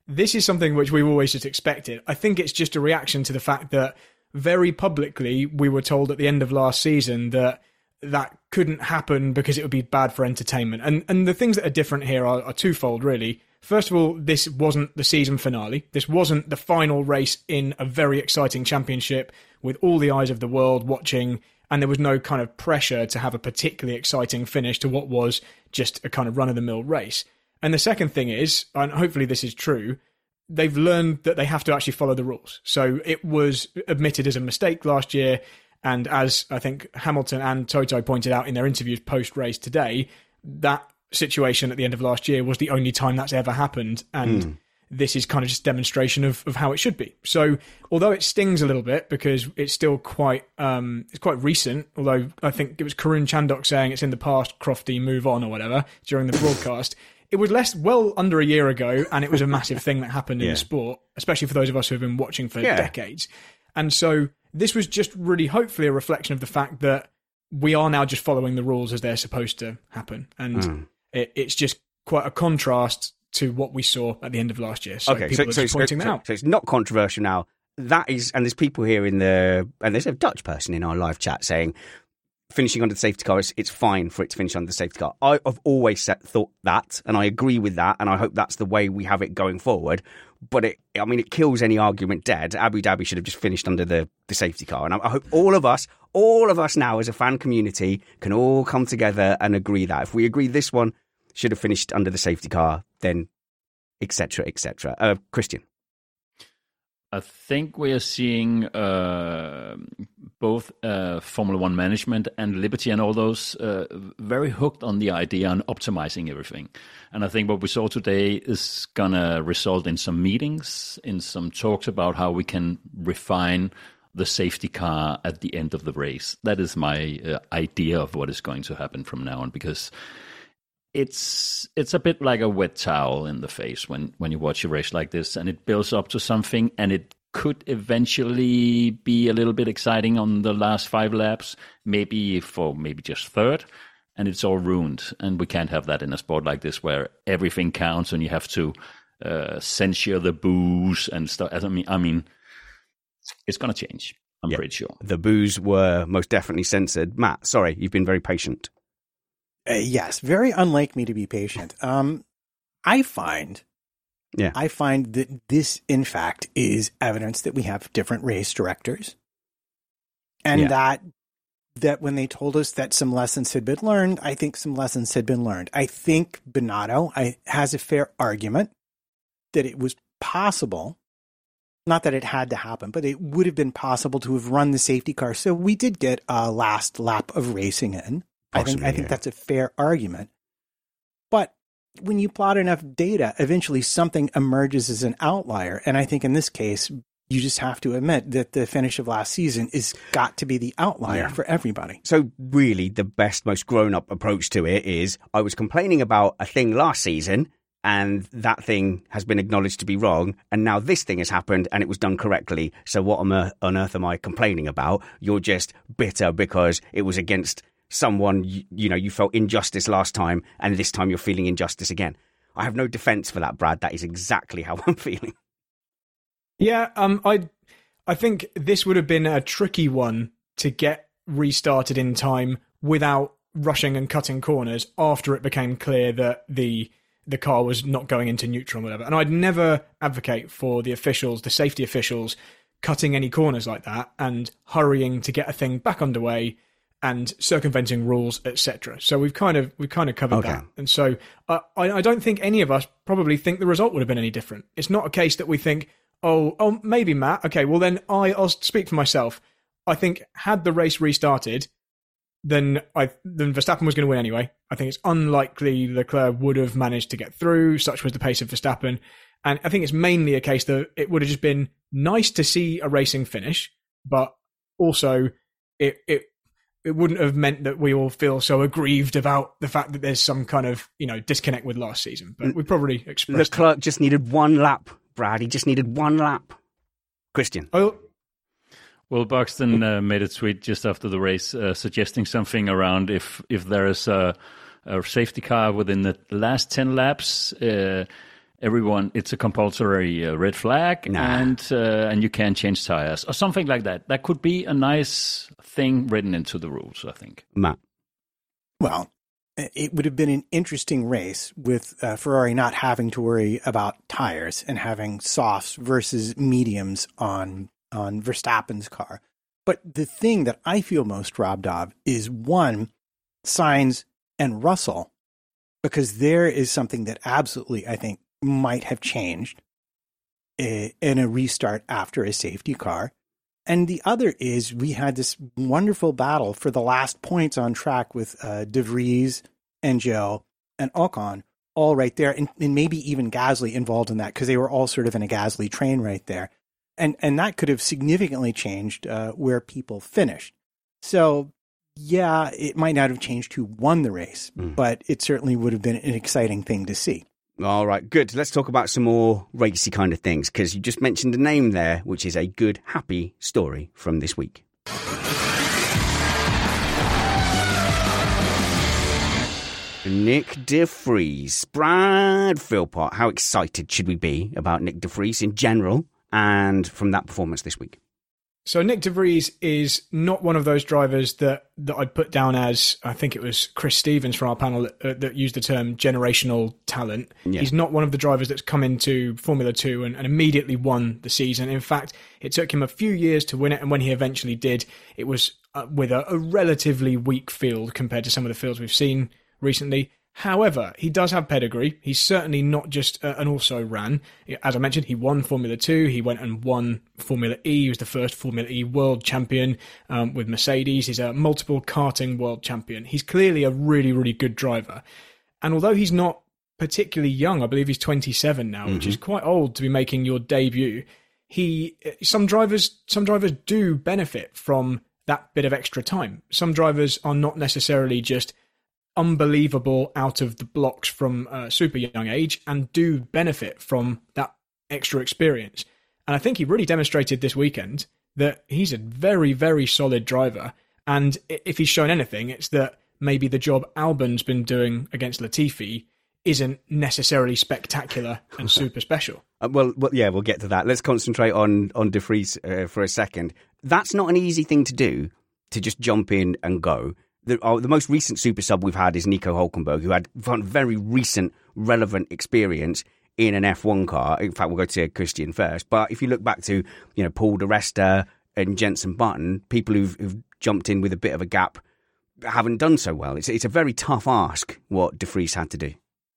this is something which we've always just expected. I think it's just a reaction to the fact that very publicly we were told at the end of last season that that couldn't happen because it would be bad for entertainment. And and the things that are different here are, are twofold, really. First of all, this wasn't the season finale. This wasn't the final race in a very exciting championship with all the eyes of the world watching, and there was no kind of pressure to have a particularly exciting finish to what was just a kind of run-of-the-mill race. And the second thing is, and hopefully this is true, they've learned that they have to actually follow the rules. So it was admitted as a mistake last year, and as I think Hamilton and Toto pointed out in their interviews post-race today, that situation at the end of last year was the only time that's ever happened, and mm. this is kind of just demonstration of, of how it should be. So although it stings a little bit because it's still quite um, it's quite recent, although I think it was Karun Chandok saying it's in the past, Crofty, move on or whatever during the broadcast. It was less well under a year ago, and it was a massive thing that happened in yeah. the sport, especially for those of us who have been watching for yeah. decades. And so this was just really hopefully a reflection of the fact that we are now just following the rules as they're supposed to happen. And mm. it, it's just quite a contrast to what we saw at the end of last year. So okay, people so, are just so, pointing so, that out. So it's not controversial now. That is, and there's people here in the, and there's a Dutch person in our live chat saying, finishing under the safety car, it's, it's fine for it to finish under the safety car. I, I've always set, thought that, and I agree with that, and I hope that's the way we have it going forward. But it, I mean, it kills any argument dead. Abu Dhabi should have just finished under the, the safety car. And I, I hope all of us, all of us now as a fan community can all come together and agree that if we agree this one should have finished under the safety car, then et cetera, et cetera. Uh, Christian. I think we are seeing uh, both uh, Formula One management and Liberty and all those uh, very hooked on the idea on optimizing everything. And I think what we saw today is going to result in some meetings, in some talks about how we can refine the safety car at the end of the race. That is my uh, idea of what is going to happen from now on, because It's it's a bit like a wet towel in the face when, when you watch a race like this, and it builds up to something, and it could eventually be a little bit exciting on the last five laps, maybe for maybe just third, and it's all ruined. And we can't have that in a sport like this where everything counts and you have to uh, censure the booze and stuff. I mean, I mean, it's going to change, I'm yeah, pretty sure. The booze were most definitely censored. Matt, sorry, you've been very patient. Uh, yes, very unlike me to be patient. Um, I find, yeah, I find that this, in fact, is evidence that we have different race directors, and yeah. that that when they told us that some lessons had been learned, I think some lessons had been learned. I think Binotto I, has a fair argument that it was possible, not that it had to happen, but it would have been possible to have run the safety car. So we did get a last lap of racing in. I think I think yeah. that's a fair argument. But when you plot enough data, eventually something emerges as an outlier. And I think in this case, you just have to admit that the finish of last season is got to be the outlier yeah. for everybody. So really the best, most grown-up approach to it is I was complaining about a thing last season, and that thing has been acknowledged to be wrong, and now this thing has happened and it was done correctly. So what on earth am I complaining about? You're just bitter because it was against someone, you, you know, you felt injustice last time, and this time you're feeling injustice again. I have no defense for that, Brad. That is exactly how I'm feeling. Yeah, um, I, I think this would have been a tricky one to get restarted in time without rushing and cutting corners after it became clear that the the car was not going into neutral and whatever. And I'd never advocate for the officials, the safety officials, cutting any corners like that and hurrying to get a thing back underway and circumventing rules, et cetera. So we've kind of we've kind of covered okay. that. And so uh, I, I don't think any of us probably think the result would have been any different. It's not a case that we think, oh, oh, maybe Matt. Okay, well then I, I'll speak for myself. I think had the race restarted, then I then Verstappen was going to win anyway. I think it's unlikely Leclerc would have managed to get through. Such was the pace of Verstappen, and I think it's mainly a case that it would have just been nice to see a racing finish, but also it it. It wouldn't have meant that we all feel so aggrieved about the fact that there's some kind of, you know, disconnect with last season. But we probably expressed Leclerc that. just needed one lap, Brad. He just needed one lap. Christian. Oh. Well, Buxton uh, made a tweet just after the race uh, suggesting something around if, if there is a, a safety car within the last ten laps, uh, everyone, it's a compulsory uh, red flag, Nah. and uh, and you can't change tires or something like that. That could be a nice thing written into the rules, I think. Matt. Well, it would have been an interesting race with uh, Ferrari not having to worry about tires and having softs versus mediums on on Verstappen's car. But the thing that I feel most robbed of is, one, Sainz and Russell, because there is something that absolutely, I think, might have changed in a restart after a safety car. And the other is we had this wonderful battle for the last points on track with uh, De Vries, Angel, and Ocon all right there, and, and maybe even Gasly involved in that because they were all sort of in a Gasly train right there. And and that could have significantly changed uh, where people finished. So, yeah, it might not have changed who won the race, mm. but it certainly would have been an exciting thing to see. All right, good. Let's talk about some more racy kind of things, because you just mentioned a name there, which is a good, happy story from this week. Nick de Vries. Brad Philpott, how excited should we be about Nick de Vries in general and from that performance this week? So Nick de Vries is not one of those drivers that, that I'd put down as, I think it was Chris Stevens from our panel that, uh, that used the term generational talent. Yeah. He's not one of the drivers that's come into Formula two and, and immediately won the season. In fact, it took him a few years to win it, and when he eventually did, it was uh, with a, a relatively weak field compared to some of the fields we've seen recently. However, he does have pedigree. He's certainly not just uh, an also-ran. As I mentioned, he won Formula two. He went and won Formula E. He was the first Formula E world champion um, with Mercedes. He's a multiple karting world champion. He's clearly a really, really good driver. And although he's not particularly young, I believe he's twenty-seven now, mm-hmm. which is quite old to be making your debut, he some drivers some drivers do benefit from that bit of extra time. Some drivers are not necessarily just unbelievable out of the blocks from a super young age and do benefit from that extra experience. And I think he really demonstrated this weekend that he's a very, very solid driver. And if he's shown anything, it's that maybe the job Albon's been doing against Latifi isn't necessarily spectacular and super special. Uh, well, well, yeah, we'll get to that. Let's concentrate on, on De Vries uh, for a second. That's not an easy thing to do, to just jump in and go. The, uh, the most recent super sub we've had is Nico Hülkenberg, who had very recent, relevant experience in an F one car. In fact, we'll go to Christian first. But if you look back to, you know, Paul di Resta and Jenson Button, people who've, who've jumped in with a bit of a gap haven't done so well. It's, it's a very tough ask what De Vries had to do.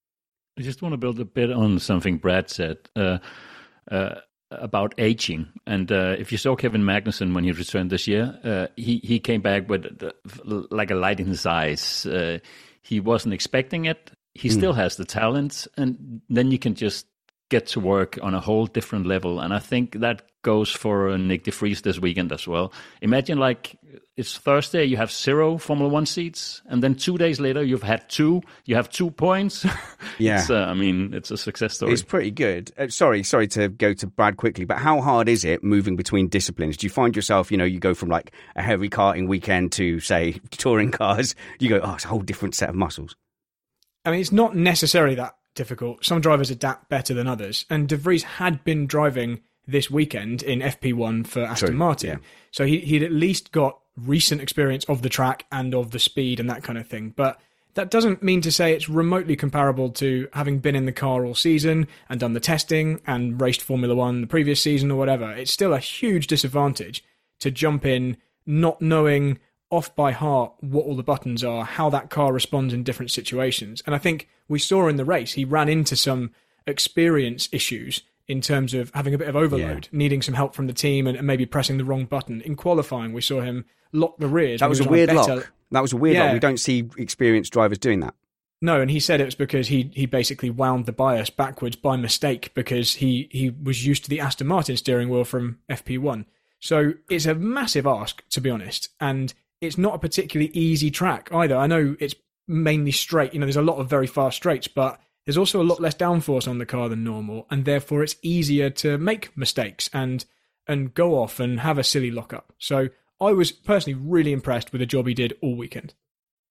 I just want to build a bit on something Brad said uh, uh, about aging. And uh, if you saw Kevin Magnussen when he returned this year, uh, he, he came back with uh, like a light in his eyes. Uh, he wasn't expecting it. He mm. still has the talent. And then you can just get to work on a whole different level. And I think that goes for uh, Nick de Vries this weekend as well. Imagine like it's Thursday, you have zero Formula One seats, and then two days later you've had two, you have two points. Yeah. It's, uh, I mean, it's a success story. It's pretty good. Uh, sorry, sorry to go to Brad quickly, but how hard is it moving between disciplines? Do you find yourself, you know, you go from like a heavy karting weekend to, say, touring cars, you go, oh, it's a whole different set of muscles. I mean, it's not necessarily that difficult. Some drivers adapt better than others, and De Vries had been driving this weekend in F P one for Aston True. Martin. Yeah. So he, he'd at least got recent experience of the track and of the speed and that kind of thing. But that doesn't mean to say it's remotely comparable to having been in the car all season and done the testing and raced Formula One the previous season or whatever. It's still a huge disadvantage to jump in not knowing off by heart what all the buttons are, how that car responds in different situations. And I think we saw in the race, he ran into some experience issues in terms of having a bit of overload, yeah. needing some help from the team and, and maybe pressing the wrong button. In qualifying, we saw him lock the rears. That was, was a weird better... lock. That was a weird yeah. lock. We don't see experienced drivers doing that. No, and he said it was because he he basically wound the bias backwards by mistake because he, he was used to the Aston Martin steering wheel from F P one. So it's a massive ask, to be honest, and it's not a particularly easy track either. I know it's mainly straight. You know, there's a lot of very fast straights, but there's also a lot less downforce on the car than normal, and therefore it's easier to make mistakes and and go off and have a silly lockup. So I was personally really impressed with the job he did all weekend.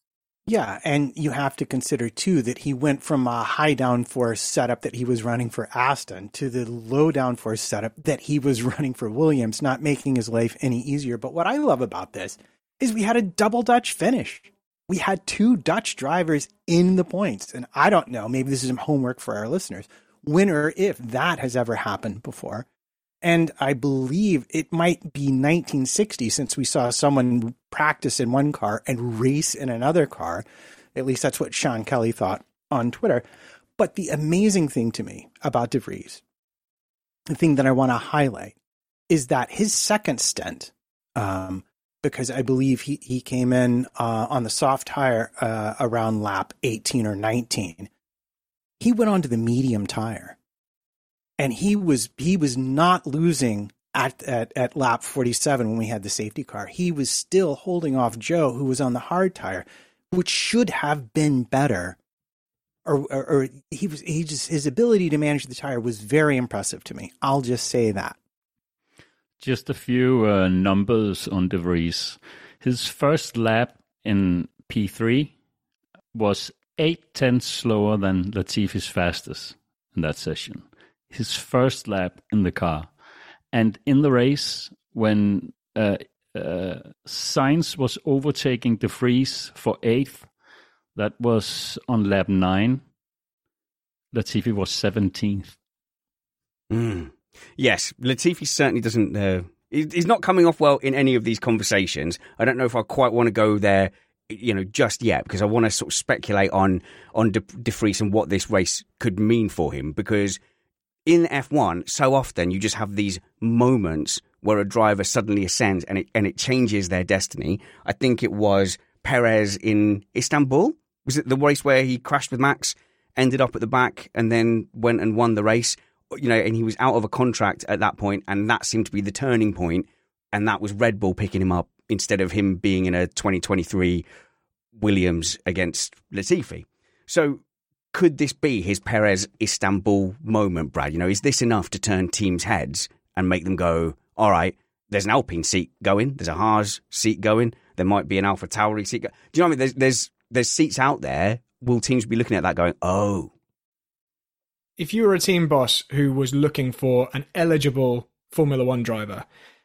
Yeah, and you have to consider, too, that he went from a high downforce setup that he was running for Aston to the low downforce setup that he was running for Williams, not making his life any easier. But what I love about this is we had a double Dutch finish. We had two Dutch drivers in the points. And I don't know, maybe this is some homework for our listeners, when or if that has ever happened before. And I believe it might be nineteen sixty since we saw someone practice in one car and race in another car. At least that's what Sean Kelly thought on Twitter. But the amazing thing to me about De Vries, the thing that I want to highlight, is that his second stint, um, because I believe he, he came in uh, on the soft tire uh, around lap eighteen or nineteen, he went on to the medium tire. And he was he was not losing at, at at lap forty-seven when we had the safety car. He was still holding off Joe, who was on the hard tire, which should have been better. Or, or, or he was he just his ability to manage the tire was very impressive to me. I'll just say that. Just a few uh, numbers on De Vries. His first lap in P three was eight tenths slower than Latifi's fastest in that session. His first lap in the car. And in the race, when uh, uh, Sainz was overtaking De Vries for eighth, that was on lap nine, Latifi was seventeenth. Mm. Yes, Latifi certainly doesn't... Uh, he's not coming off well in any of these conversations. I don't know if I quite want to go there, you know, just yet, because I want to sort of speculate on, on De, De Vries and what this race could mean for him, because... in F one, so often you just have these moments where a driver suddenly ascends and it and it changes their destiny. I think it was Perez in Istanbul. Was it the race where he crashed with Max, ended up at the back, and then went and won the race? You know, and he was out of a contract at that point, and that seemed to be the turning point. And that was Red Bull picking him up instead of him being in a twenty twenty-three Williams against Latifi. So, could this be his Perez Istanbul moment, Brad? You know, is this enough to turn teams' heads and make them go, all right, there's an Alpine seat going, there's a Haas seat going, there might be an AlphaTauri seat going. Do you know what I mean? There's, there's, there's seats out there. Will teams be looking at that going, oh? If you were a team boss who was looking for an eligible Formula One driver,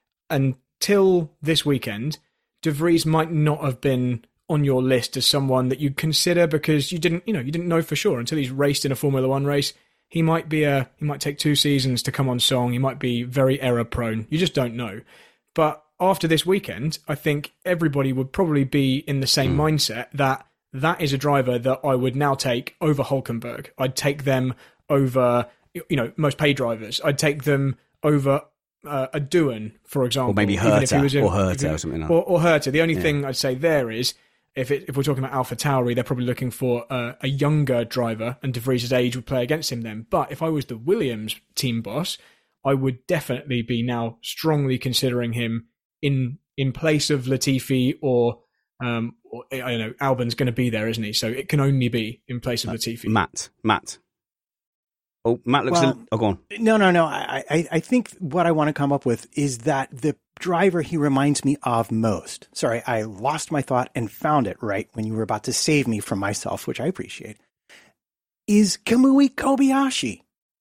until this weekend, De Vries might not have been on your list as someone that you'd consider because you didn't, you know, you didn't know for sure until he's raced in a Formula One race. He might be a, he might take two seasons to come on song. He might be very error prone. You just don't know. But after this weekend, I think everybody would probably be in the same mm. mindset that that is a driver that I would now take over Hülkenberg. I'd take them over, you know, most paid drivers. I'd take them over uh, a Doohan, for example. Or maybe Herta, or Herta or something like that. Or, or Herta. The only yeah. thing I'd say there is, If it, if we're talking about AlphaTauri, they're probably looking for uh, a younger driver, and De Vries' age would play against him then. But if I was the Williams team boss, I would definitely be now strongly considering him in in place of Latifi, or, um, or I don't know, Albon's going to be there, isn't he? So it can only be in place of uh, Latifi. Matt, Matt. Oh, Matt looks. Well, a, oh, go on. No, no, no. I, I, I think what I want to come up with is that the driver he reminds me of most. Sorry, I lost my thought and found it right when you were about to save me from myself, which I appreciate. Is Kamui Kobayashi.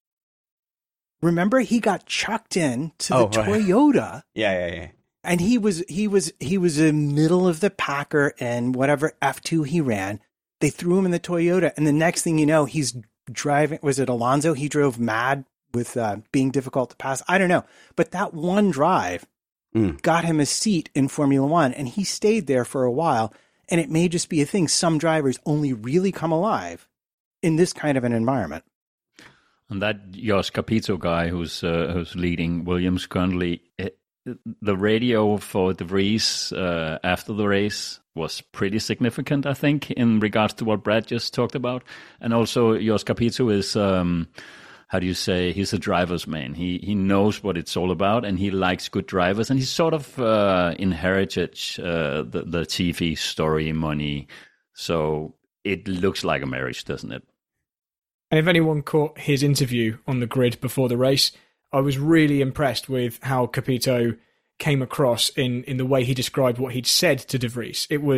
Remember, he got chucked in to the oh, right. Toyota. Yeah, yeah, yeah. And he was he was he was in middle of the packer and whatever F two he ran. They threw him in the Toyota, and the next thing you know, he's driving. Was it Alonso? He drove mad with uh, being difficult to pass. I don't know, but that one drive mm. got him a seat in Formula One, and he stayed there for a while. And it may just be a thing. Some drivers only really come alive in this kind of an environment. And that Jos Capito guy who's uh, who's leading Williams currently, it, the radio for De Vries uh, after the race was pretty significant, I think, in regards to what Brad just talked about. And also Jos Capito is, um, how do you say, he's a driver's man. He he knows what it's all about, and he likes good drivers. And he's sort of uh, inherited uh, the, the T V story money. So it looks like a marriage, doesn't it? And if anyone caught his interview on the grid before the race, I was really impressed with how Capito came across in, in the way he described what he'd said to De Vries. It was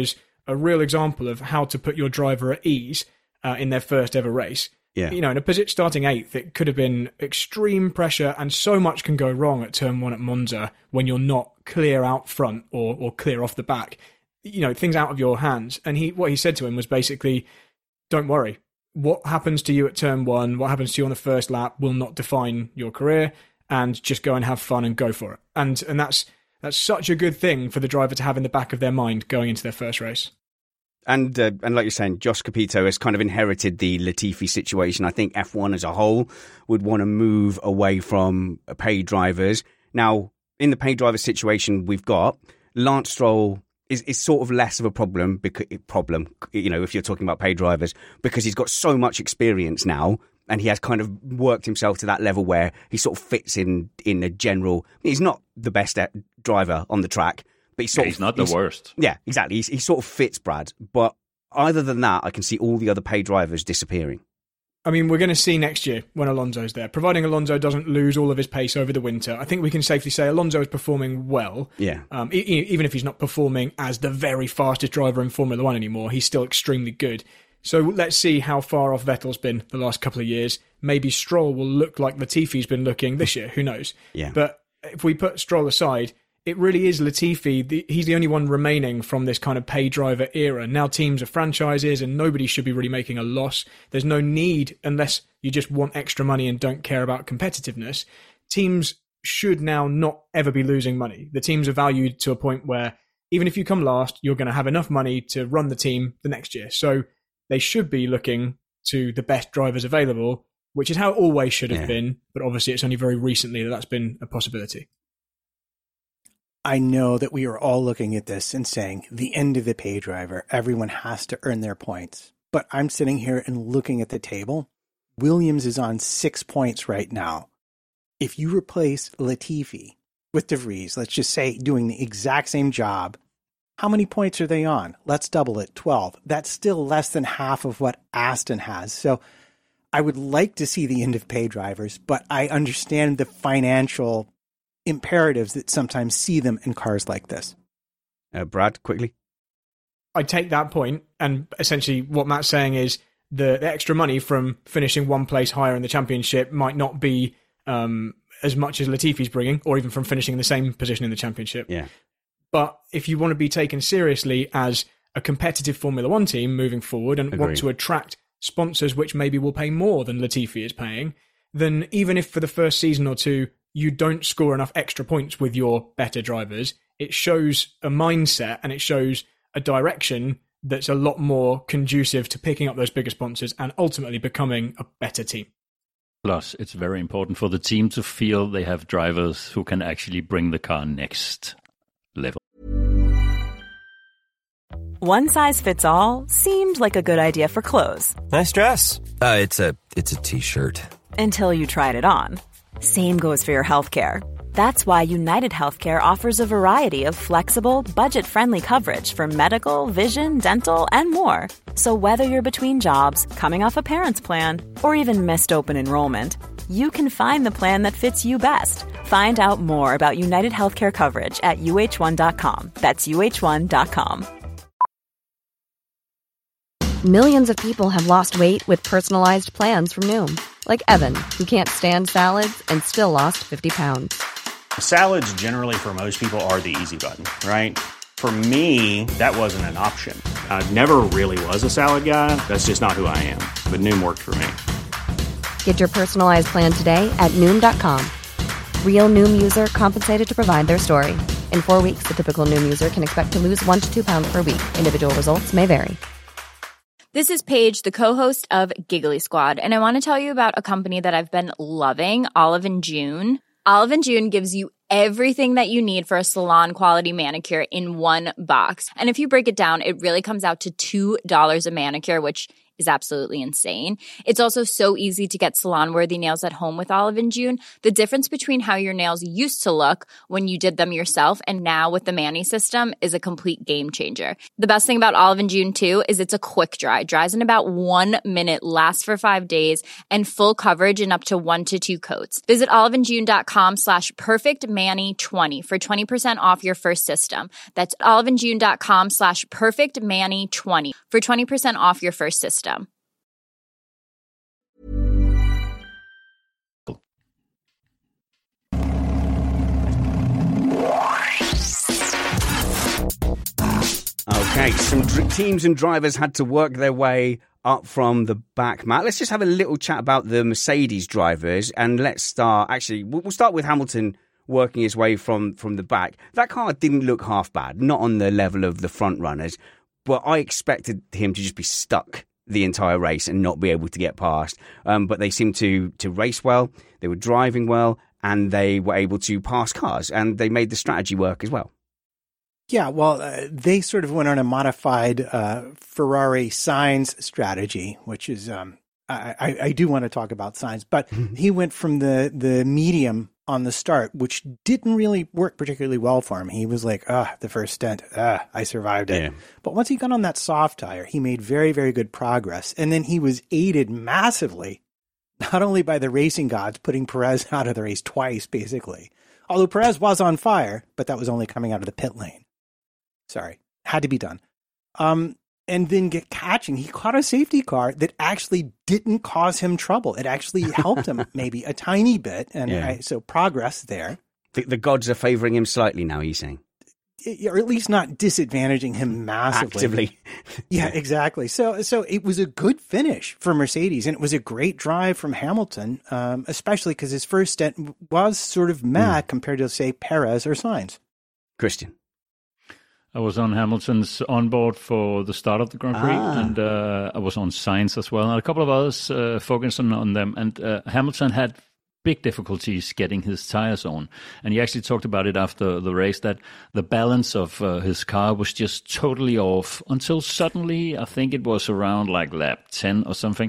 a real example of how to put your driver at ease uh, in their first ever race. Yeah. You know, in a position starting eighth, it could have been extreme pressure, and so much can go wrong at turn one at Monza when you're not clear out front or, or clear off the back. You know, things out of your hands. And he, what he said to him was basically, don't worry. What happens to you at turn one, what happens to you on the first lap will not define your career, and just go and have fun and go for it. And and that's that's such a good thing for the driver to have in the back of their mind going into their first race. And uh, and like you're saying, Josh Capito has kind of inherited the Latifi situation. I think F one as a whole would want to move away from paid drivers. Now, in the paid driver situation we've got, Lance Stroll is, is sort of less of a problem, because, problem, you know, if you're talking about paid drivers, because he's got so much experience now, and he has kind of worked himself to that level where he sort of fits in in a general... He's not the best driver on the track, but he's sort yeah, of... He's not he's, the worst. Yeah, exactly. He's, he sort of fits Brad. But other than that, I can see all the other paid drivers disappearing. I mean, we're going to see next year when Alonso's there. Providing Alonso doesn't lose all of his pace over the winter, I think we can safely say Alonso is performing well. Yeah. Um, e- even if he's not performing as the very fastest driver in Formula One anymore, he's still extremely good. So let's see how far off Vettel's been the last couple of years. Maybe Stroll will look like Latifi's been looking this year. Who knows? Yeah. But if we put Stroll aside, it really is Latifi. The, he's the only one remaining from this kind of pay driver era. Now teams are franchises and nobody should be really making a loss. There's no need, unless you just want extra money and don't care about competitiveness. Teams should now not ever be losing money. The teams are valued to a point where even if you come last, you're going to have enough money to run the team the next year. So they should be looking to the best drivers available, which is how it always should have yeah. been. But obviously it's only very recently that that's been a possibility. I know that we are all looking at this and saying, the end of the pay driver, everyone has to earn their points. But I'm sitting here and looking at the table. Williams is on six points right now. If you replace Latifi with De Vries, let's just say doing the exact same job, how many points are they on? Let's double it, twelve. That's still less than half of what Aston has. So I would like to see the end of pay drivers, but I understand the financial imperatives that sometimes see them in cars like this. Uh, Brad, quickly. I take that point, and essentially what Matt's saying is the, the extra money from finishing one place higher in the championship might not be um, as much as Latifi's bringing, or even from finishing in the same position in the championship. Yeah. But if you want to be taken seriously as a competitive Formula One team moving forward and Agreed. want to attract sponsors which maybe will pay more than Latifi is paying, then even if for the first season or two you don't score enough extra points with your better drivers, it shows a mindset and it shows a direction that's a lot more conducive to picking up those bigger sponsors and ultimately becoming a better team. Plus, it's very important for the team to feel they have drivers who can actually bring the car next level. One size fits all seemed like a good idea for clothes. Nice dress. Uh, it's a it's a t-shirt. Until you tried it on. Same goes for your healthcare. That's why United Healthcare offers a variety of flexible, budget-friendly coverage for medical, vision, dental, and more. So whether you're between jobs, coming off a parent's plan, or even missed open enrollment, you can find the plan that fits you best. Find out more about United Healthcare coverage at U H one dot com. That's U H one dot com. Millions of people have lost weight with personalized plans from Noom. Like Evan, who can't stand salads and still lost fifty pounds. Salads generally for most people are the easy button, right? For me, that wasn't an option. I never really was a salad guy. That's just not who I am. But Noom worked for me. Get your personalized plan today at Noom dot com. Real Noom user compensated to provide their story. In four weeks, the typical Noom user can expect to lose one to two pounds per week. Individual results may vary. This is Paige, the co-host of Giggly Squad, and I want to tell you about a company that I've been loving, Olive and June. Olive and June gives you everything that you need for a salon-quality manicure in one box. And if you break it down, it really comes out to two dollars a manicure, which is absolutely insane. It's also so easy to get salon-worthy nails at home with Olive and June. The difference between how your nails used to look when you did them yourself and now with the Mani system is a complete game changer. The best thing about Olive and June, too, is it's a quick dry. Dries in about one minute, lasts for five days, and full coverage in up to one to two coats. Visit oliveandjune.com slash perfectmani20 for twenty percent off your first system. That's oliveandjune.com slash perfectmani20 for twenty percent off your first system. Okay, some dr- teams and drivers had to work their way up from the back, Matt. Let's just have a little chat about the Mercedes drivers, and let's start, actually, we'll start with Hamilton working his way from, from the back. That car didn't look half bad, not on the level of the front runners, but I expected him to just be stuck the entire race and not be able to get past. Um, but they seemed to, to race well, they were driving well, and they were able to pass cars, and they made the strategy work as well. Yeah, well, uh, they sort of went on a modified uh, Ferrari Sainz strategy, which is, um, I, I, I do want to talk about Sainz, but he went from the, the medium on the start, which didn't really work particularly well for him. He was like, ah, the first stint, ah, I survived it. Yeah. But once he got on that soft tire, he made very, very good progress. And then he was aided massively, not only by the racing gods putting Perez out of the race twice, basically. Although Perez was on fire, but that was only coming out of the pit lane. Sorry, had to be done. Um, and then get catching. He caught a safety car that actually didn't cause him trouble. It actually helped him maybe a tiny bit. And yeah. I, so progress there. The, the gods are favoring him slightly now, he's saying. Or at least not disadvantaging him massively. Actively. Yeah, exactly. So so it was a good finish for Mercedes, and it was a great drive from Hamilton, um, especially because his first stint was sort of meh mm. compared to, say, Perez or Sainz. Christian. I was on Hamilton's onboard for the start of the Grand Prix, ah. and uh, I was on Sainz as well, and a couple of others uh, focusing on them. And uh, Hamilton had big difficulties getting his tires on, and he actually talked about it after the race, that the balance of uh, his car was just totally off until suddenly, I think it was around like lap ten or something,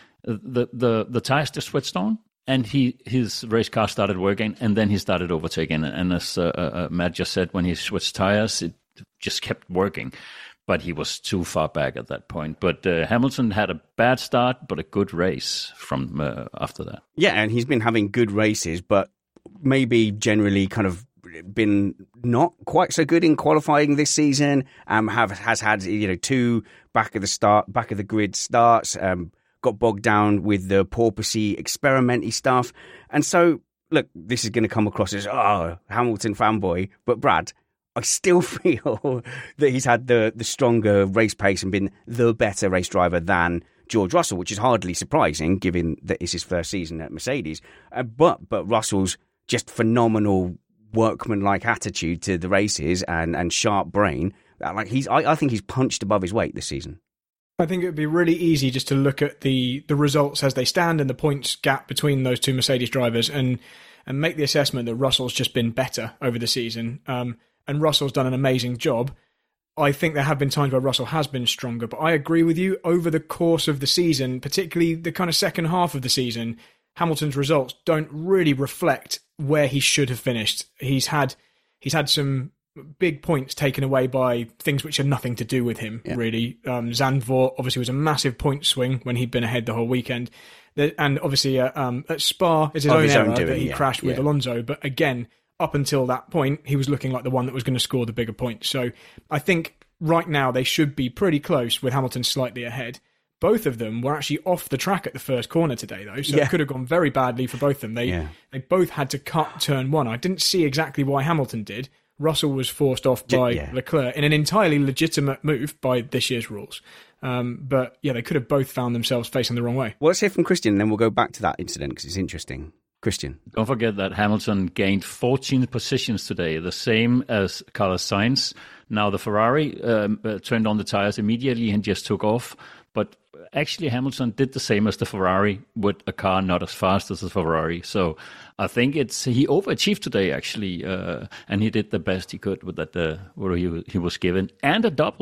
the the, the tires just switched on. And he his race car started working, and then he started overtaking. And as uh, uh, Matt just said, when he switched tires, it just kept working. But he was too far back at that point. But uh, Hamilton had a bad start, but a good race from uh, after that. Yeah, and he's been having good races, but maybe generally kind of been not quite so good in qualifying this season. Um, have has had you know two back of the start, back of the grid starts. Um. Got bogged down with the porpoisey, experimenty stuff. And so, look, this is going to come across as, oh, Hamilton fanboy. But Brad, I still feel that he's had the, the stronger race pace and been the better race driver than George Russell, which is hardly surprising given that it's his first season at Mercedes. Uh, but but Russell's just phenomenal workman-like attitude to the races and, and sharp brain. Like he's, I, I think he's punched above his weight this season. I think it would be really easy just to look at the, the results as they stand and the points gap between those two Mercedes drivers and and make the assessment that Russell's just been better over the season. Um, and Russell's done an amazing job. I think there have been times where Russell has been stronger, but I agree with you. Over the course of the season, particularly the kind of second half of the season, Hamilton's results don't really reflect where he should have finished. He's had he's had some big points taken away by things which had nothing to do with him, yeah. really. Um, Zandvoort obviously was a massive point swing when he'd been ahead the whole weekend. And obviously uh, um, at Spa, it's his oh, own his error own doing, that he yeah, crashed with yeah. Alonso. But again, up until that point, he was looking like the one that was going to score the bigger points. So I think right now they should be pretty close with Hamilton slightly ahead. Both of them were actually off the track at the first corner today, though, so yeah. it could have gone very badly for both of them. They yeah. they both had to cut turn one. I didn't see exactly why Hamilton did. Russell was forced off by yeah. Leclerc in an entirely legitimate move by this year's rules. Um, but yeah, they could have both found themselves facing the wrong way. Well, let's hear from Christian, and then we'll go back to that incident because it's interesting. Christian. Don't forget that Hamilton gained fourteen positions today, the same as Carlos Sainz. Now the Ferrari um, uh, turned on the tires immediately and just took off. But actually Hamilton did the same as the Ferrari with a car not as fast as the Ferrari. So I think it's he overachieved today, actually, uh, and he did the best he could with that uh, what he, he was given, and a doubled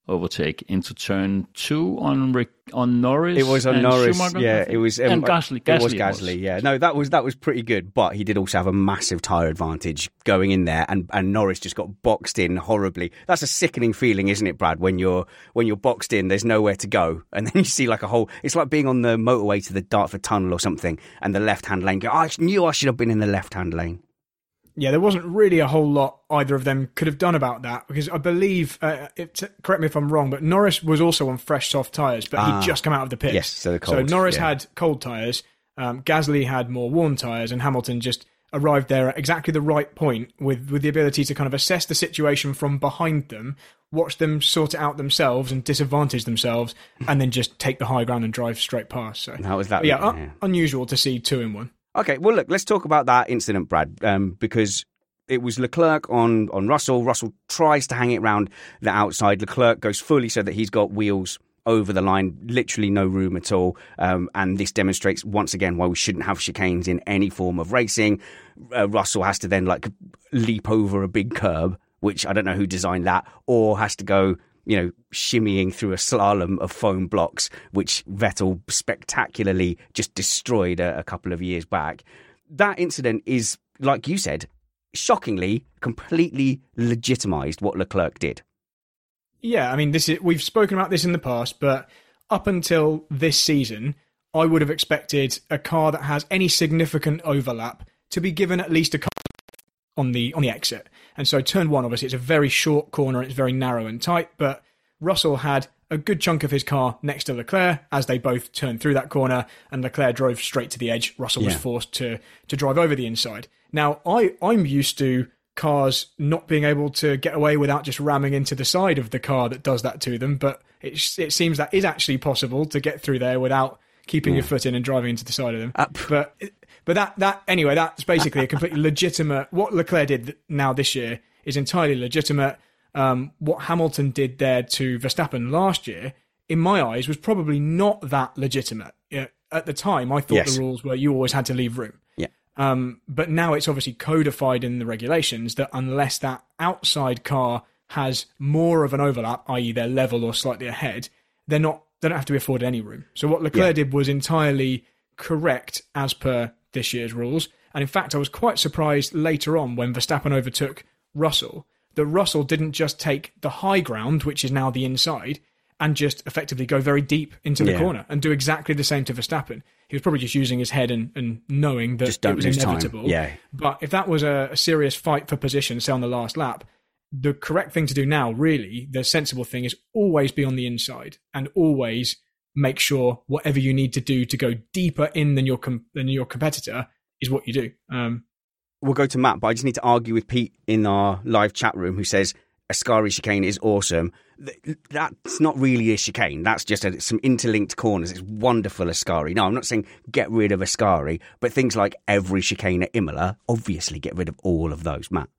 overtake into turn two on Rick, on Norris. It was on and Norris, Schumacher, yeah. It was um, and Gasly. Gasly it was Gasly, was. yeah. No, that was that was pretty good, but he did also have a massive tyre advantage going in there, and, and Norris just got boxed in horribly. That's a sickening feeling, isn't it, Brad? When you're when you're boxed in, there's nowhere to go, and then you see like a whole. It's like being on the motorway to the Dartford Tunnel or something, and the left-hand lane. Go, oh, I knew I should have been in the left-hand lane. Yeah, there wasn't really a whole lot either of them could have done about that, because I believe, uh, it, correct me if I'm wrong, but Norris was also on fresh soft tyres, but Ah. he'd just come out of the pits. Yes, so the cold, So Norris yeah. had cold tyres, um, Gasly had more warm tyres, and Hamilton just arrived there at exactly the right point with, with the ability to kind of assess the situation from behind them, watch them sort it out themselves and disadvantage themselves, and then just take the high ground and drive straight past. So How was that? but yeah, yeah. un- unusual to see two in one. Okay, well, look, let's talk about that incident, Brad, um, because it was Leclerc on, on Russell. Russell tries to hang it round the outside. Leclerc goes fully so that he's got wheels over the line, literally no room at all. Um, and this demonstrates once again why we shouldn't have chicanes in any form of racing. Uh, Russell has to then like leap over a big curb, which I don't know who designed that, or has to go, you know, shimmying through a slalom of foam blocks, which Vettel spectacularly just destroyed a, a couple of years back. That incident is, like you said, shockingly, completely legitimised what Leclerc did. Yeah, I mean, this is we've spoken about this in the past, but up until this season, I would have expected a car that has any significant overlap to be given at least a car on the on the exit. And so turn one, obviously, it's a very short corner, it's very narrow and tight, but Russell had a good chunk of his car next to Leclerc as they both turned through that corner, and Leclerc drove straight to the edge. Russell was Yeah. forced to to drive over the inside. Now, I, I'm used to cars not being able to get away without just ramming into the side of the car that does that to them, but it, it seems that is actually possible to get through there without keeping your foot in and driving into the side of them. Uh, but but that, that anyway, that's basically a completely legitimate... What Leclerc did now this year is entirely legitimate. Um, what Hamilton did there to Verstappen last year, in my eyes, was probably not that legitimate. You know, at the time, I thought Yes. the rules were you always had to leave room. Yeah. Um, but now it's obviously codified in the regulations that unless that outside car has more of an overlap, that is they're level or slightly ahead, they're not, they don't have to be afforded any room. So what Leclerc Yeah. did was entirely correct as per this year's rules. And in fact, I was quite surprised later on when Verstappen overtook Russell, that Russell didn't just take the high ground, which is now the inside, and just effectively go very deep into the Yeah. corner and do exactly the same to Verstappen. He was probably just using his head and, and knowing that Just don't it was lose time. inevitable. Yeah. But if that was a, a serious fight for position, say on the last lap, the correct thing to do now, really, the sensible thing is always be on the inside and always make sure whatever you need to do to go deeper in than your com- than your competitor is what you do. Um, We'll go to Matt, but I just need to argue with Pete in our live chat room, who says Ascari chicane is awesome. Th- That's not really a chicane. That's just a, some interlinked corners. It's wonderful, Ascari. No, I'm not saying get rid of Ascari, but things like every chicane at Imola, obviously get rid of all of those, Matt.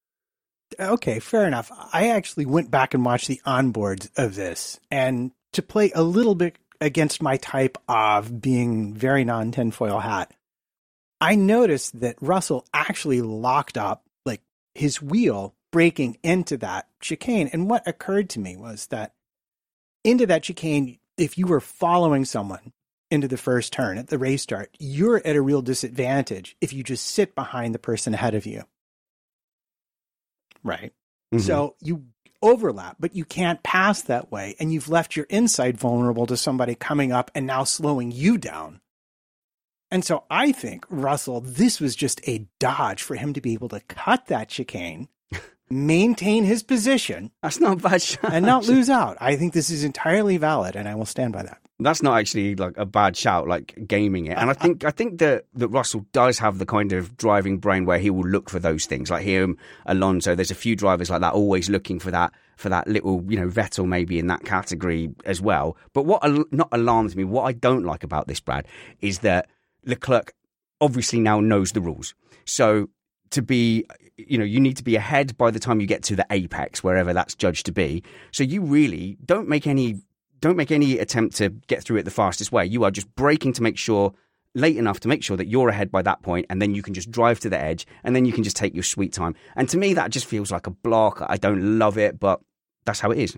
Okay, fair enough. I actually went back and watched the onboards of this, and to play a little bit against my type of being very non-tinfoil hat, I noticed that Russell actually locked up like his wheel breaking into that chicane. And what occurred to me was that into that chicane, if you were following someone into the first turn at the race start, you're at a real disadvantage if you just sit behind the person ahead of you. Right. Mm-hmm. So you overlap, but you can't pass that way. And you've left your inside vulnerable to somebody coming up and now slowing you down. And so I think, Russell, this was just a dodge for him to be able to cut that chicane, maintain his position. That's not a bad shot. And not lose out. I think this is entirely valid, and I will stand by that. That's not actually like a bad shout, like gaming it. And I think I think that, that Russell does have the kind of driving brain where he will look for those things. Like him, Alonso, there's a few drivers like that always looking for that for that little, you know, Vettel maybe in that category as well. But what al- not alarms me, what I don't like about this, Brad, is that Leclerc obviously now knows the rules. So to be, you know, you need to be ahead by the time you get to the apex, wherever that's judged to be. So you really don't make any don't make any attempt to get through it the fastest way. You are just braking to make sure, late enough to make sure that you're ahead by that point, and then you can just drive to the edge, and then you can just take your sweet time. And to me, that just feels like a block. I don't love it, but that's how it is.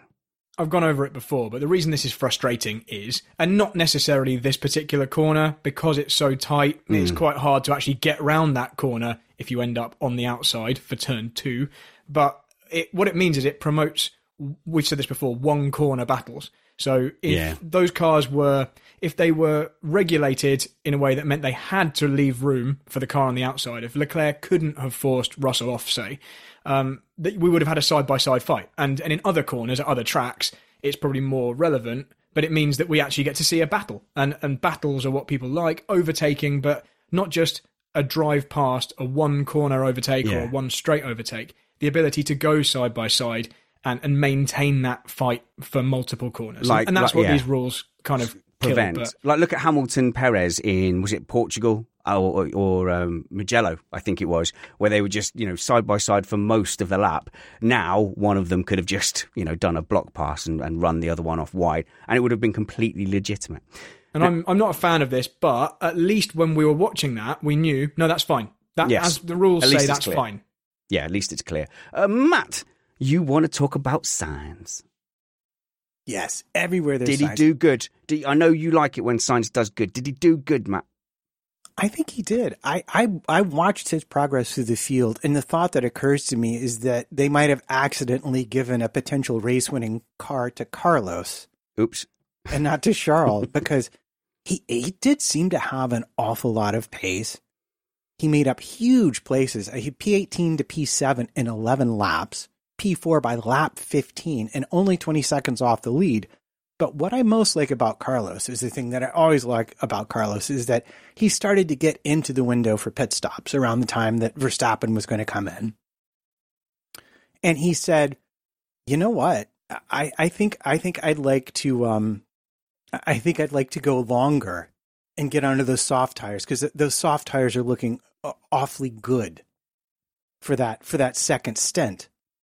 I've gone over it before, but the reason this is frustrating is, and not necessarily this particular corner, because it's so tight, mm. it's quite hard to actually get around that corner if you end up on the outside for turn two. But it, what it means is it promotes, we've said this before, one corner battles. So if yeah. those cars were, if they were regulated in a way that meant they had to leave room for the car on the outside, if Leclerc couldn't have forced Russell off, say, um, that we would have had a side-by-side fight. And, and in other corners, at other tracks, it's probably more relevant, but it means that we actually get to see a battle. And, and battles are what people like, overtaking, but not just a drive past, a one-corner overtake yeah. or a one-straight overtake. The ability to go side-by-side and, and maintain that fight for multiple corners. Like, and that's like, what yeah. these rules kind of prevent. Kill, but... Like, look at Hamilton Perez in, was it Portugal or, or, or um, Mugello, I think it was, where they were just, you know, side by side for most of the lap. Now, one of them could have just, you know, done a block pass and, and run the other one off wide, and it would have been completely legitimate. And now, I'm I'm not a fan of this, but at least when we were watching that, we knew, no, that's fine. That, yes. As the rules say, that's clear. fine. Yeah, at least it's clear. Uh, Matt, you want to talk about Sainz? Yes, everywhere there's Did he Sainz. do good? Did, I know you like it when Sainz does good. Did he do good, Matt? I think he did. I, I, I watched his progress through the field, and the thought that occurs to me is that they might have accidentally given a potential race-winning car to Carlos. Oops. And not to Charles, because he, he did seem to have an awful lot of pace. He made up huge places. He P eighteen to P seven in eleven laps, P four by lap fifteen, and only twenty seconds off the lead. But what I most like about Carlos is the thing that I always like about Carlos is that he started to get into the window for pit stops around the time that Verstappen was going to come in. And he said, you know what? I, I think I think I'd like to um I think I'd like to go longer and get onto those soft tires, because those soft tires are looking awfully good for that for that second stint.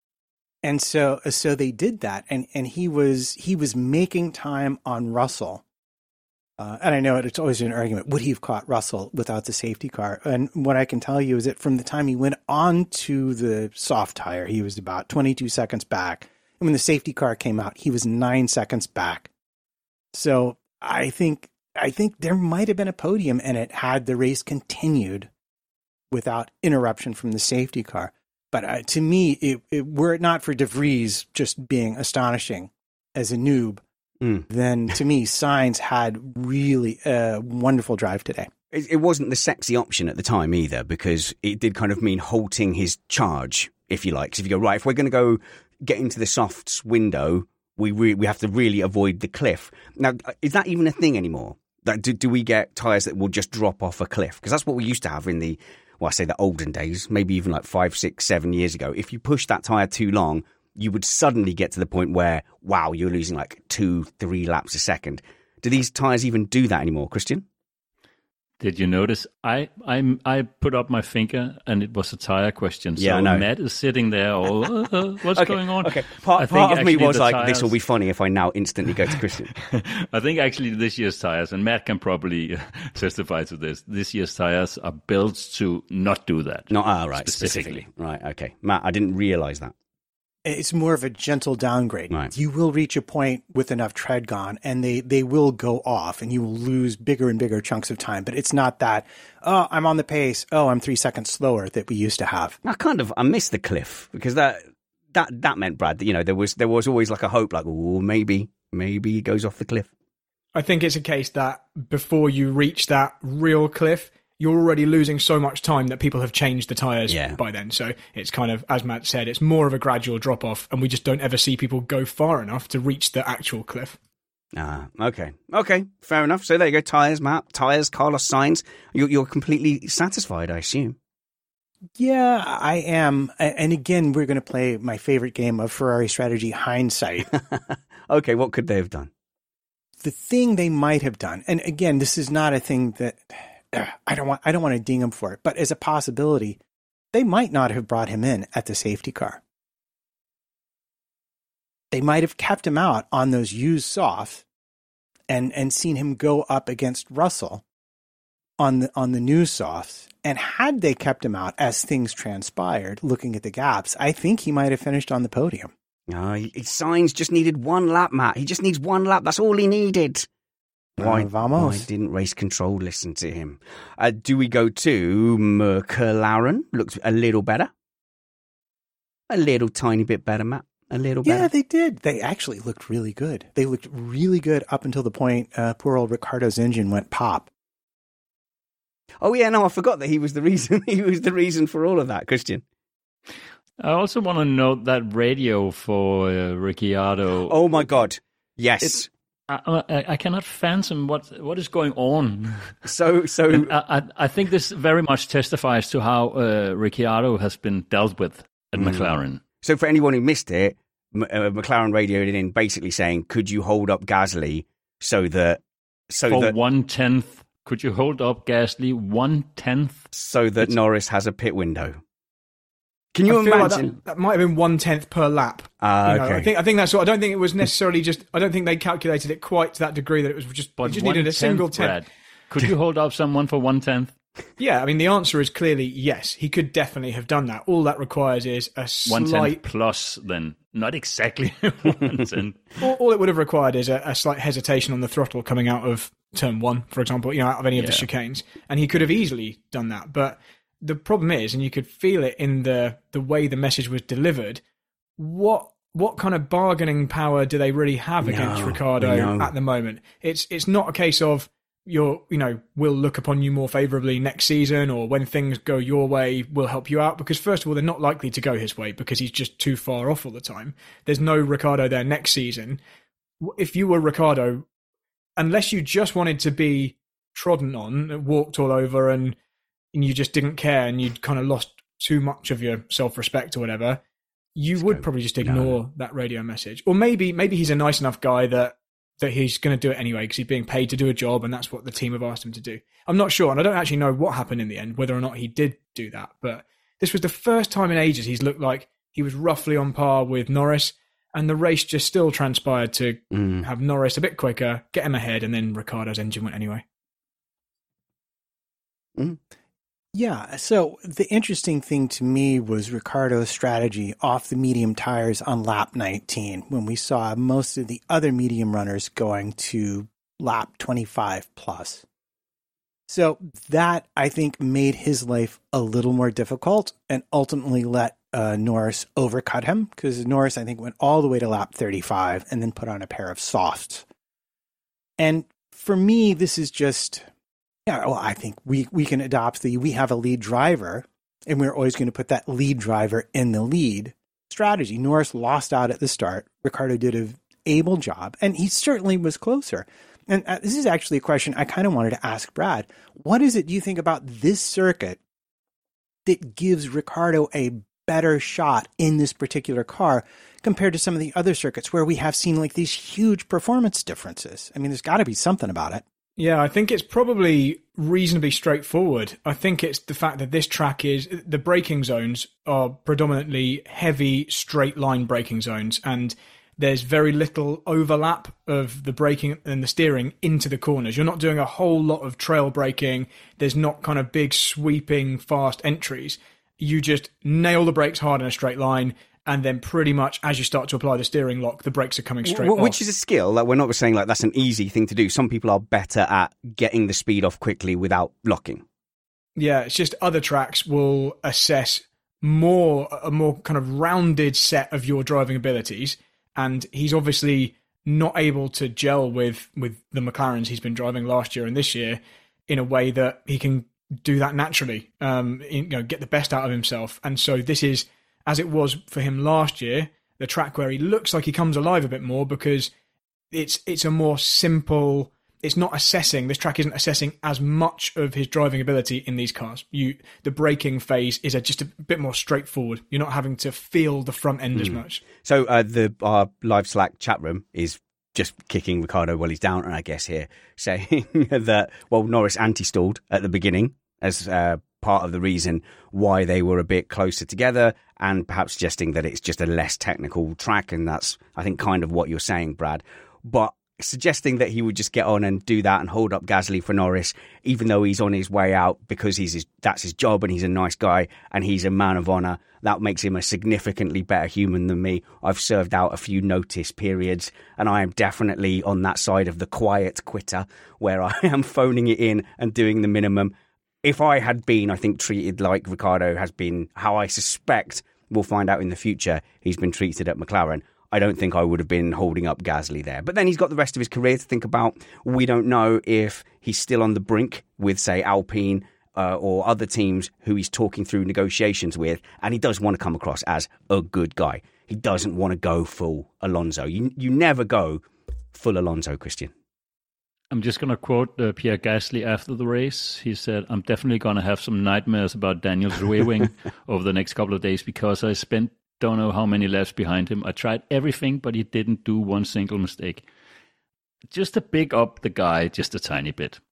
And so, so they did that, and, and he was he was making time on Russell. Uh, and I know it's always an argument: would he have caught Russell without the safety car? And what I can tell you is that from the time he went on to the soft tire, he was about twenty-two seconds back, and when the safety car came out, he was nine seconds back. So I think I think there might have been a podium in it had the race continued without interruption from the safety car. But uh, to me, it, it, were it not for De Vries just being astonishing as a noob, mm. then to me, Sainz had really a wonderful drive today. It, it wasn't the sexy option at the time either, because it did kind of mean halting his charge, if you like. So if you go, right, if we're going to go get into the softs window, we re- we have to really avoid the cliff. Now, is that even a thing anymore? That do, do we get tyres that will just drop off a cliff? Because that's what we used to have in the... well, I say the olden days, maybe even like five, six, seven years ago. If you push that tyre too long, you would suddenly get to the point where, wow, you're losing like two, three laps a second. Do these tyres even do that anymore, Christian? Did you notice? I I I put up my finger and it was a tyre question. So yeah, I know. Matt is sitting there, all, uh, what's okay, going on? Okay, part, part of me was like, tires... this will be funny if I now instantly go to Christian. I think actually this year's tyres, and Matt can probably testify to this, this year's tyres are built to not do that. Not, ah, right, specifically. specifically. Right, okay. Matt, I didn't realise that. It's more of a gentle downgrade. Right. You will reach a point with enough tread gone, and they, they will go off, and you will lose bigger and bigger chunks of time. But it's not that, oh, I'm on the pace, oh, I'm three seconds slower that we used to have. I kind of I missed the cliff, because that that that meant, Brad, that, you know, there was there was always like a hope, like, oh, maybe maybe he goes off the cliff. I think it's a case that before you reach that real cliff, you're already losing so much time that people have changed the tyres yeah. by then. So it's kind of, as Matt said, it's more of a gradual drop-off, and we just don't ever see people go far enough to reach the actual cliff. Ah, okay. Okay, fair enough. So there you go, tyres, Matt. Tyres, Carlos Sainz. You're, you're completely satisfied, I assume. Yeah, I am. And again, we're going to play my favorite game of Ferrari strategy, hindsight. Okay, what could they have done? The thing they might have done, and again, this is not a thing that... I don't want I don't want to ding him for it, but as a possibility, they might not have brought him in at the safety car. They might have kept him out on those used softs and, and seen him go up against Russell on the on the new softs. And had they kept him out as things transpired, looking at the gaps, I think he might have finished on the podium. Oh, his signs just needed one lap, Matt. He just needs one lap. That's all he needed. Why, uh, vamos. why didn't Race Control listen to him? Uh, do we go to McLaren? Looks a little better. A little tiny bit better, Matt. A little better. Yeah, they did. They actually looked really good. They looked really good up until the point uh, poor old Ricciardo's engine went pop. Oh yeah, no, I forgot that he was the reason. He was the reason for all of that, Christian. I also want to note that radio for uh, Ricciardo. Oh my God! Yes, it, I, I, I cannot fathom what what is going on. So, so I, I, I think this very much testifies to how uh, Ricciardo has been dealt with at mm. McLaren. So, for anyone who missed it, M- uh, McLaren radioed in basically saying, "Could you hold up Gasly so that so for that one tenth? Could you hold up Gasly one tenth so that it's... Norris has a pit window?" Can you I feel imagine? like that, that might have been one tenth per lap. Ah, uh, you know, okay. I think I think that's what. I don't think it was necessarily just. I don't think they calculated it quite to that degree that it was just. But you just needed a single tenth. Brad, could you hold up someone for one tenth? Yeah, I mean the answer is clearly yes. He could definitely have done that. All that requires is a one slight tenth plus. Then not exactly one tenth. all, all it would have required is a, a slight hesitation on the throttle coming out of turn one, for example. You know, out of any of yeah. the chicanes, and he could have easily done that, but. The problem is, and you could feel it in the, the way the message was delivered, what what kind of bargaining power do they really have no, against Ricciardo no. at the moment? It's it's not a case of you're you know we'll look upon you more favourably next season, or when things go your way, we'll help you out. Because first of all, they're not likely to go his way because he's just too far off all the time. There's no Ricciardo there next season. If you were Ricciardo, unless you just wanted to be trodden on, walked all over, and and you just didn't care and you'd kind of lost too much of your self-respect or whatever, you just would go, probably just ignore no. that radio message. Or maybe maybe he's a nice enough guy that, that he's going to do it anyway because he's being paid to do a job and that's what the team have asked him to do. I'm not sure, and I don't actually know what happened in the end, whether or not he did do that. But this was the first time in ages he's looked like he was roughly on par with Norris, and the race just still transpired to mm. have Norris a bit quicker, get him ahead, and then Ricciardo's engine went anyway. Mm. Yeah, so the interesting thing to me was Ricciardo's strategy off the medium tires on lap nineteen, when we saw most of the other medium runners going to lap twenty-five plus. So that, I think, made his life a little more difficult and ultimately let uh, Norris overcut him, because Norris, I think, went all the way to lap thirty-five and then put on a pair of softs. And for me, this is just... Yeah, well, I think we, we can adopt the we have a lead driver, and we're always going to put that lead driver in the lead strategy. Norris lost out at the start. Ricciardo did an able job, and he certainly was closer. And uh, this is actually a question I kind of wanted to ask Brad. What is it do you think about this circuit that gives Ricciardo a better shot in this particular car compared to some of the other circuits where we have seen like these huge performance differences? I mean, there's got to be something about it. Yeah, I think it's probably reasonably straightforward. I think it's the fact that this track is, the braking zones are predominantly heavy straight line braking zones, and there's very little overlap of the braking and the steering into the corners. You're not doing a whole lot of trail braking. There's not kind of big sweeping fast entries. You just nail the brakes hard in a straight line, and then pretty much as you start to apply the steering lock, the brakes are coming straight w- off. Which is a skill. Like, we're not saying like that's an easy thing to do. Some people are better at getting the speed off quickly without locking. Yeah, it's just other tracks will assess more a more kind of rounded set of your driving abilities, and he's obviously not able to gel with, with the McLarens he's been driving last year and this year in a way that he can do that naturally, um, you know, get the best out of himself. And so this is, as it was for him last year, the track where he looks like he comes alive a bit more, because it's it's a more simple, it's not assessing, this track isn't assessing as much of his driving ability in these cars. You The braking phase is a, just a bit more straightforward. You're not having to feel the front end mm. as much. So uh, the our live Slack chat room is just kicking Ricciardo while he's down, I guess, here, saying that, well, Norris anti-stalled at the beginning as uh, part of the reason why they were a bit closer together, and perhaps suggesting that it's just a less technical track, and that's, I think, kind of what you're saying, Brad. But suggesting that he would just get on and do that and hold up Gasly for Norris, even though he's on his way out because he's his, that's his job and he's a nice guy and he's a man of honour, that makes him a significantly better human than me. I've served out a few notice periods, and I am definitely on that side of the quiet quitter where I am phoning it in and doing the minimum. If I had been, I think, treated like Ricciardo has been, how I suspect we'll find out in the future he's been treated at McLaren, I don't think I would have been holding up Gasly there. But then he's got the rest of his career to think about. We don't know if he's still on the brink with, say, Alpine uh, or other teams who he's talking through negotiations with. And he does want to come across as a good guy. He doesn't want to go full Alonso. You, you never go full Alonso, Christian. I'm just going to quote uh, Pierre Gasly after the race. He said, I'm definitely going to have some nightmares about Daniel's rear wing over the next couple of days because I spent don't know how many laps behind him. I tried everything, but he didn't do one single mistake. Just to big up the guy just a tiny bit.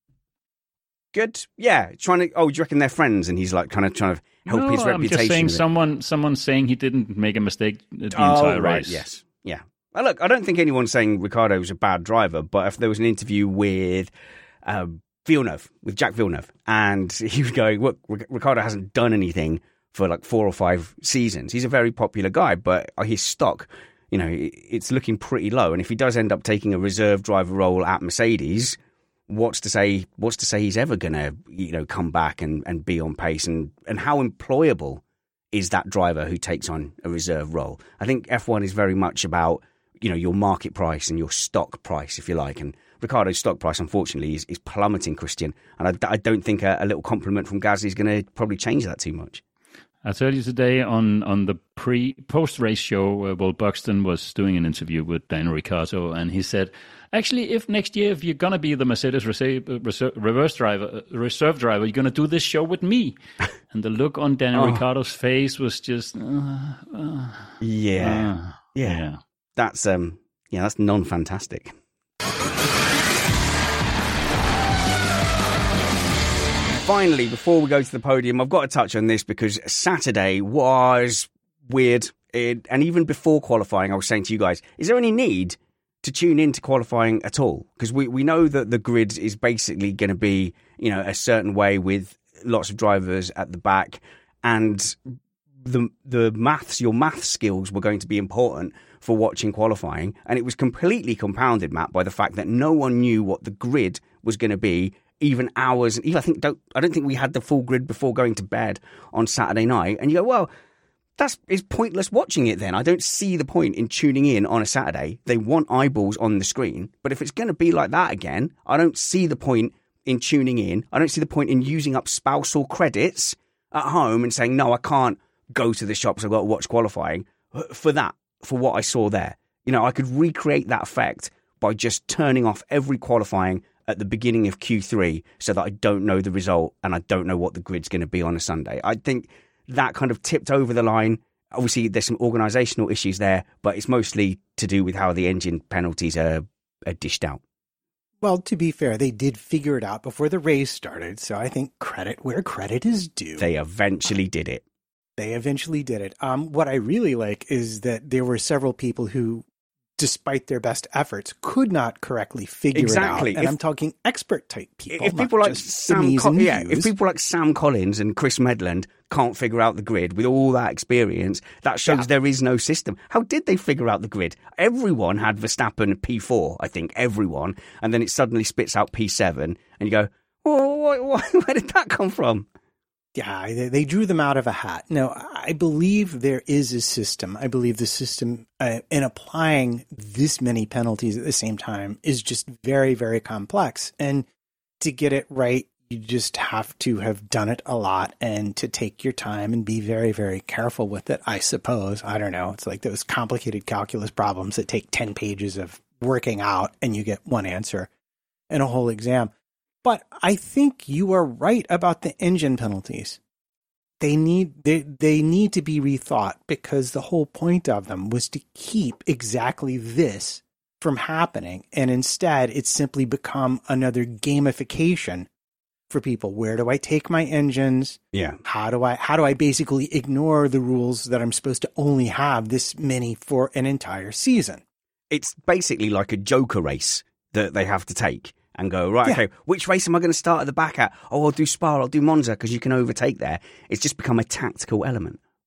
Good. Yeah. Trying to, oh, do you reckon they're friends? And he's like kind of trying to help no, his reputation. I'm just saying someone, someone saying he didn't make a mistake the oh, entire right, race. Yes. Yeah. Well, look, I don't think anyone's saying Ricciardo's a bad driver, but if there was an interview with um, Villeneuve, with Jack Villeneuve, and he was going, look, Ricciardo hasn't done anything for like four or five seasons. He's a very popular guy, but his stock, you know, it's looking pretty low. And if he does end up taking a reserve driver role at Mercedes, what's to say, what's to say he's ever going to, you know, come back and, and be on pace? And, and how employable is that driver who takes on a reserve role? I think F one is very much about, you know, your market price and your stock price, if you like. And Ricciardo's stock price, unfortunately, is, is plummeting, Christian. And I, I don't think a, a little compliment from Gasly is going to probably change that too much. I told you today on, on the pre post race show, uh, Will Buxton was doing an interview with Daniel Ricciardo, and he said, "Actually, if next year if you're gonna be the Mercedes reserve, reverse driver, reserve driver, you're gonna do this show with me." And the look on Daniel oh. Ricciardo's face was just, uh, uh, yeah. Uh, yeah, yeah, that's um, yeah, that's non-fantastic. Finally, before we go to the podium, I've got to touch on this because Saturday was weird. It, and even before qualifying, I was saying to you guys, is there any need to tune into qualifying at all? Because we, we know that the grid is basically going to be, you know, a certain way with lots of drivers at the back. And the the maths, your math skills were going to be important for watching qualifying. And it was completely compounded, Matt, by the fact that no one knew what the grid was going to be even hours. Even I think don't I don't think we had the full grid before going to bed on Saturday night. And you go, well, that's it's pointless watching it then. I don't see the point in tuning in on a Saturday. They want eyeballs on the screen. But if it's going to be like that again, I don't see the point in tuning in. I don't see the point in using up spousal credits at home and saying, no, I can't go to the shops. I've got to watch qualifying for that, for what I saw there. You know, I could recreate that effect by just turning off every qualifying at the beginning of Q three so that I don't know the result and I don't know what the grid's going to be on a Sunday. I think that kind of tipped over the line. Obviously, there's some organisational issues there, but it's mostly to do with how the engine penalties are, are dished out. Well, to be fair, they did figure it out before the race started, so I think credit where credit is due. They eventually did it. They eventually did it. Um, what I really like is that there were several people who, despite their best efforts, could not correctly figure exactly. it out. And if, I'm talking expert type people. If people like Sam, Co- yeah, if people like Sam Collins and Chris Medland can't figure out the grid with all that experience, that shows yeah. there is no system. How did they figure out the grid? Everyone had Verstappen P four, I think, everyone, and then it suddenly spits out P seven, and you go, "Oh, where did that come from?" Yeah, they drew them out of a hat. No, I believe there is a system. I believe the system uh, in applying this many penalties at the same time is just very, very complex. And to get it right, you just have to have done it a lot and to take your time and be very, very careful with it, I suppose. I don't know. It's like those complicated calculus problems that take ten pages of working out and you get one answer in a whole exam. But I think you are right about the engine penalties. They need they, they need to be rethought because the whole point of them was to keep exactly this from happening. And instead, it's simply become another gamification for people. Where do I take my engines? Yeah. How do I how do I basically ignore the rules that I'm supposed to only have this many for an entire season? It's basically like a Joker race that they have to take. And go, right, yeah. okay, which race am I going to start at the back at? Oh, I'll do Spa, I'll do Monza, because you can overtake there. It's just become a tactical element.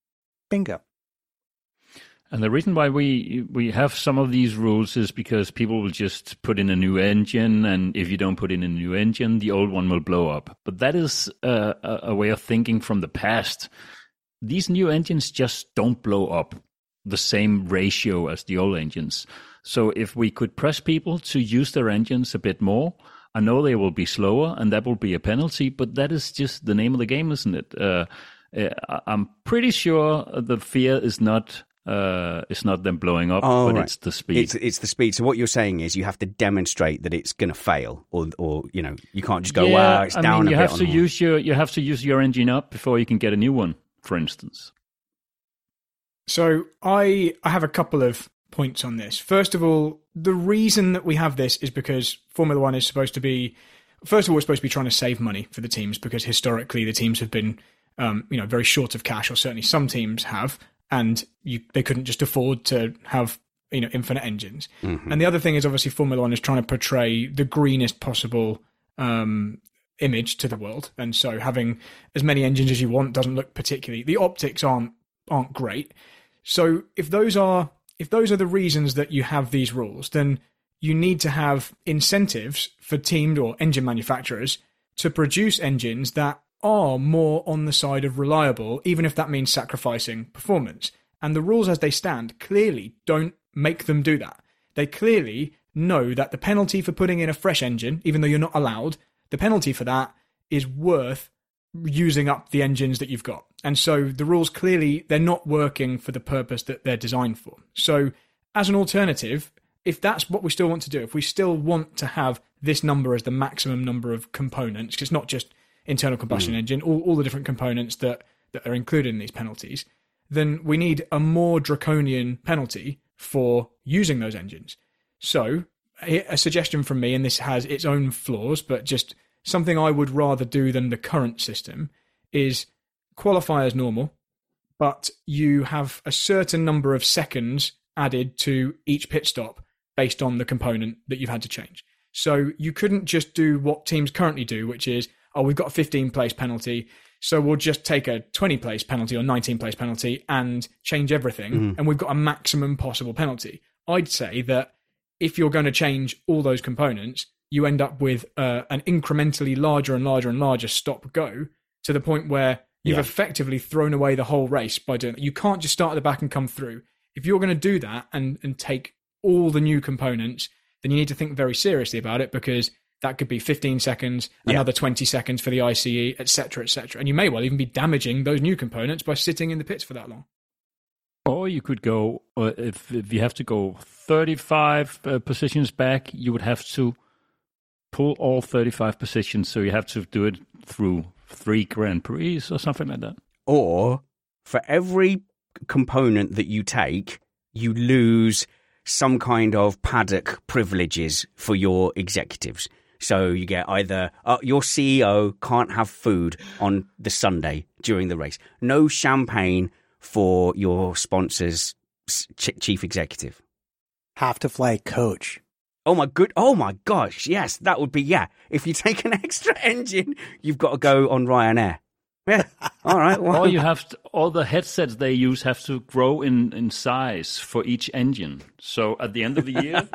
Bingo. And the reason why we we have some of these rules is because people will just put in a new engine, and if you don't put in a new engine, the old one will blow up. But that is uh, a, a way of thinking from the past. These new engines just don't blow up the same ratio as the old engines. So if we could press people to use their engines a bit more, I know they will be slower, and that will be a penalty, but that is just the name of the game, isn't it? Uh, I'm pretty sure the fear is not... Uh, it's not them blowing up, oh, but right. it's the speed. It's, it's the speed. So what you're saying is you have to demonstrate that it's going to fail, or, or you know, you can't just go, yeah, "Wow, it's I down mean, you a bit." have to on use your you have to use your engine up before you can get a new one, for instance. So I I have a couple of points on this. First of all, the reason that we have this is because Formula One is supposed to be, first of all, we're supposed to be trying to save money for the teams, because historically the teams have been, um, you know, very short of cash, or certainly some teams have. And you, they couldn't just afford to have, you know, infinite engines. Mm-hmm. And the other thing is, obviously, Formula One is trying to portray the greenest possible um, image to the world. And so having as many engines as you want doesn't look particularly... The optics aren't aren't great. So if those are if those are the reasons that you have these rules, then you need to have incentives for teamed or engine manufacturers to produce engines that are more on the side of reliable, even if that means sacrificing performance. And the rules as they stand clearly don't make them do that. They clearly know that the penalty for putting in a fresh engine, even though you're not allowed, the penalty for that is worth using up the engines that you've got. And so the rules clearly, they're not working for the purpose that they're designed for. So as an alternative, if that's what we still want to do, if we still want to have this number as the maximum number of components, because it's not just internal combustion mm. engine, all, all the different components that, that are included in these penalties, then we need a more draconian penalty for using those engines. So a suggestion from me, and this has its own flaws, but just something I would rather do than the current system, is qualify as normal, but you have a certain number of seconds added to each pit stop based on the component that you've had to change. So you couldn't just do what teams currently do, which is, oh, we've got a fifteen place penalty, so we'll just take a twenty place penalty or nineteen place penalty and change everything, mm. and we've got a maximum possible penalty. I'd say that if you're going to change all those components, you end up with uh, an incrementally larger and larger and larger stop-go, to the point where you've yeah. effectively thrown away the whole race by doing that. You can't just start at the back and come through. If you're going to do that and, and take all the new components, then you need to think very seriously about it, because that could be fifteen seconds, yeah. another twenty seconds for the I C E, et cetera, et cetera. And you may well even be damaging those new components by sitting in the pits for that long. Or you could go, uh, if, if you have to go thirty-five uh, positions back, you would have to pull all thirty-five positions, so you have to do it through three Grand Prix or something like that. Or for every component that you take, you lose some kind of paddock privileges for your executives. So you get either uh, your C E O can't have food on the Sunday during the race, no champagne for your sponsor's ch- chief executive. Have to fly coach. Oh my good! Oh my gosh! Yes, that would be yeah. If you take an extra engine, you've got to go on Ryanair. Yeah. All right. Well. Or you have to, all the headsets they use have to grow in, in size for each engine. So at the end of the year,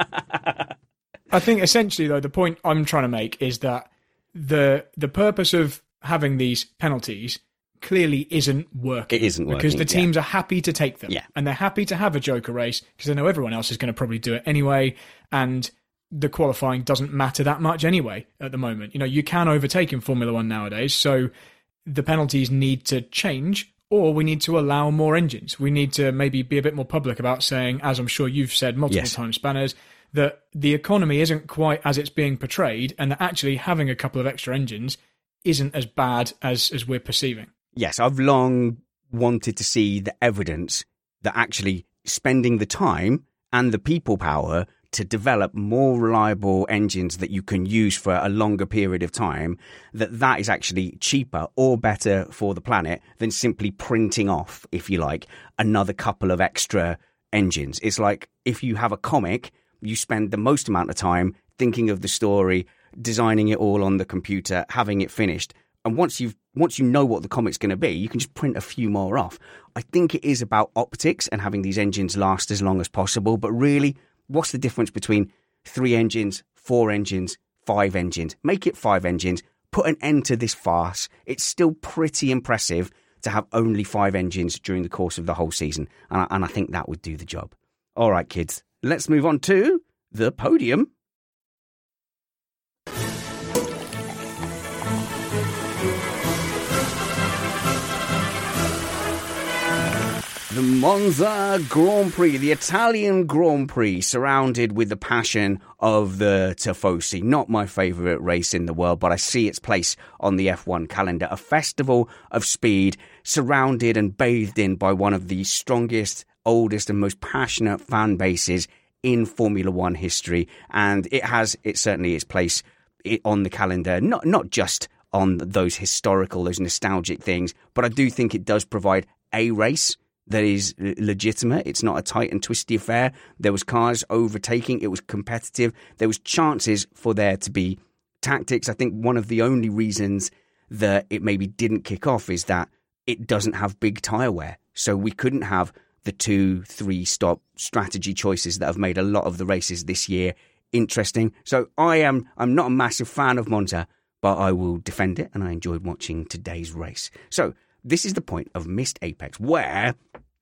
I think essentially though the point I'm trying to make is that the the purpose of having these penalties clearly isn't working. It isn't working because the teams yeah. are happy to take them, yeah. and they're happy to have a Joker race because they know everyone else is going to probably do it anyway, and the qualifying doesn't matter that much anyway at the moment. You know, you can overtake in Formula One nowadays, so the penalties need to change, or we need to allow more engines. We need to maybe be a bit more public about saying, as I'm sure you've said multiple yes. times, Spanners, that the economy isn't quite as it's being portrayed, and that actually having a couple of extra engines isn't as bad as, as we're perceiving. Yes, I've long wanted to see the evidence that actually spending the time and the people power to develop more reliable engines that you can use for a longer period of time, that that is actually cheaper or better for the planet than simply printing off, if you like, another couple of extra engines. It's like if you have a comic, you spend the most amount of time thinking of the story, designing it all on the computer, having it finished. And once you've once you know what the comic's going to be, you can just print a few more off. I think it is about optics and having these engines last as long as possible. But really, what's the difference between three engines, four engines, five engines? Make it five engines. Put an end to this farce. It's still pretty impressive to have only five engines during the course of the whole season. And I, and I think that would do the job. All right, kids, let's move on to the podium. The Monza Grand Prix, the Italian Grand Prix, surrounded with the passion of the Tifosi. Not my favourite race in the world, but I see its place on the F one calendar. A festival of speed, surrounded and bathed in by one of the strongest, oldest and most passionate fan bases in Formula One history. And it has, it certainly its place on the calendar, not, not just on those historical, those nostalgic things, but I do think it does provide a race that is legitimate. It's not a tight and twisty affair. There was cars overtaking. It was competitive. There was chances for there to be tactics. I think one of the only reasons that it maybe didn't kick off is that it doesn't have big tyre wear. So we couldn't have the two, three stop strategy choices that have made a lot of the races this year interesting. So I am, I'm not a massive fan of Monza, but I will defend it, and I enjoyed watching today's race. So this is the point of Missed Apex, where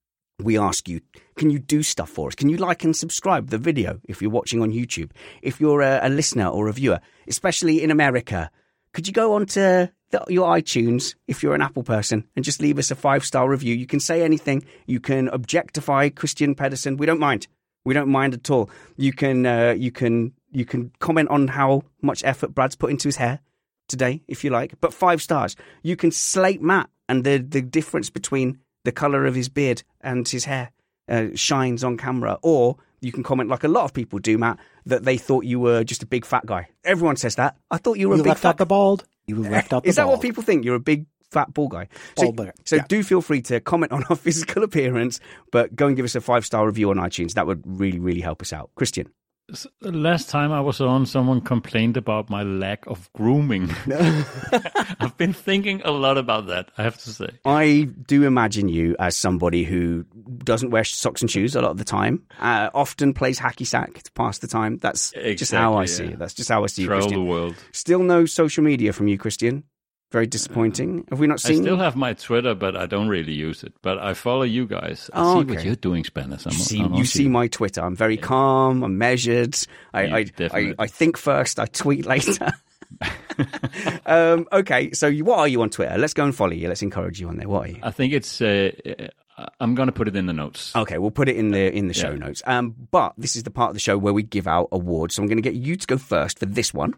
we ask you, can you do stuff for us? Can you like and subscribe the video if you're watching on YouTube? If you're a, a listener or a viewer, especially in America, could you go onto the, your iTunes, if you're an Apple person, and just leave us a five-star review? You can say anything. You can objectify Christian Pedersen. We don't mind. We don't mind at all. You can, uh, you can, you can comment on how much effort Brad's put into his hair today, if you like. But five stars. You can slate Matt, and the, the difference between the colour of his beard and his hair uh, shines on camera. Or you can comment, like a lot of people do, Matt, that they thought you were just a big fat guy. Everyone says that. I thought you were you a big left fat out the bald. You left out the Is that bald. what people think? You're a big fat bald guy. So, Bald so yeah. do feel free to comment on our physical appearance, but go and give us a five-star review on iTunes. That would really, really help us out. Christian? Last time I was on, someone complained about my lack of grooming. I've been thinking a lot about that, I have to say. I do imagine you as somebody who doesn't wear socks and shoes a lot of the time, uh, often plays hacky sack to pass the time. That's exactly, just how I see yeah. it. That's just how I see you, Travel Christian. the world. Still no social media from you, Christian. Very disappointing. Have we not seen I still you? have my Twitter, but I don't really use it. But I follow you guys. I Oh, see okay. what you're doing, Spanish. I'm, You see, I'm you on see you. my Twitter. I'm very calm. I'm measured. I, You I, I, definitely- I think first. I tweet later. um, okay, so you, what are you on Twitter? Let's go and follow you. Let's encourage you on there. What are you? I think it's. Uh, I'm going to put it in the notes. Okay, we'll put it in the in the show Yeah. notes. Um, but this is the part of the show where we give out awards. So I'm going to get you to go first for this one.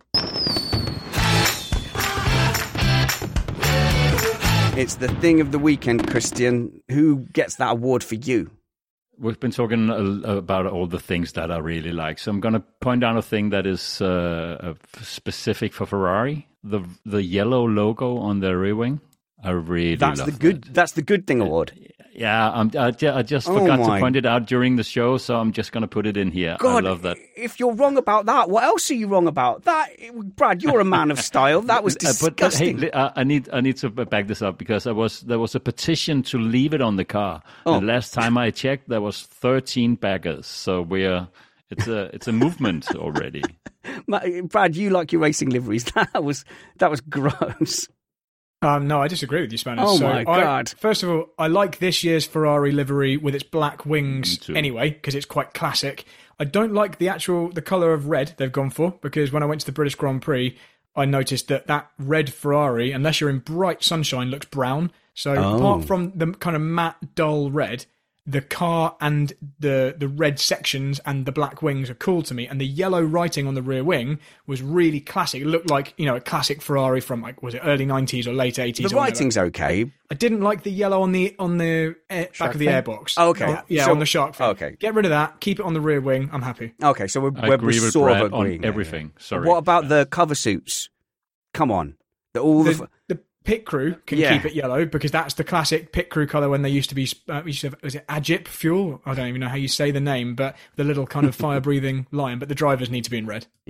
It's the thing of the weekend, Christian. Who gets that award for you? We've been talking a- about all the things that I really like. So I'm going to point out a thing that is uh, specific for Ferrari. The the yellow logo on their rear wing. I really That's love the good. that. That's the good thing award. Yeah, I'm, I, ju- I just Oh forgot my- to point it out during the show, so I'm just going to put it in here. God, I love that. If you're wrong about that, what else are you wrong about? That, Brad, you're a man of style. That was Uh, but, but hey, disgusting. li- uh, I need I need to back this up because I was there was a petition to leave it on the car. Oh. And last time I checked, there was thirteen baggers. So we're it's a it's a movement already. Ma- Brad, you like your racing liveries. That was that was gross. Um, no, I disagree with you, Spanish. Oh so my I- God. first of all, I like this year's Ferrari livery with its black Me wings too. anyway, because it's quite classic. I don't like the actual the colour of red they've gone for, because when I went to the British Grand Prix, I noticed that that red Ferrari, unless you're in bright sunshine, looks brown. So Oh. apart from the kind of matte, dull red, the car and the the red sections and the black wings are cool to me, and the yellow writing on the rear wing was really classic. It looked like, you know, a classic Ferrari from, like, was it early nineties or late eighties? The or whatever. writing's okay. I didn't like the yellow on the on the air, back Shark of the fin? airbox. Oh, okay. Oh, yeah, So- on the shark fin. okay. Get rid of that. Keep it on the rear wing. I'm happy. Okay, so we're, I we're, agree we're with sort Brad of on agreeing. everything. Sorry. What about the cover suits? Come on. The, all the, The, the pit crew can Yeah. keep it yellow because that's the classic pit crew colour when they used to be, uh, used to have, was it Agip fuel? I don't even know how you say the name, but the little kind of fire-breathing lion, but the drivers need to be in red. yeah.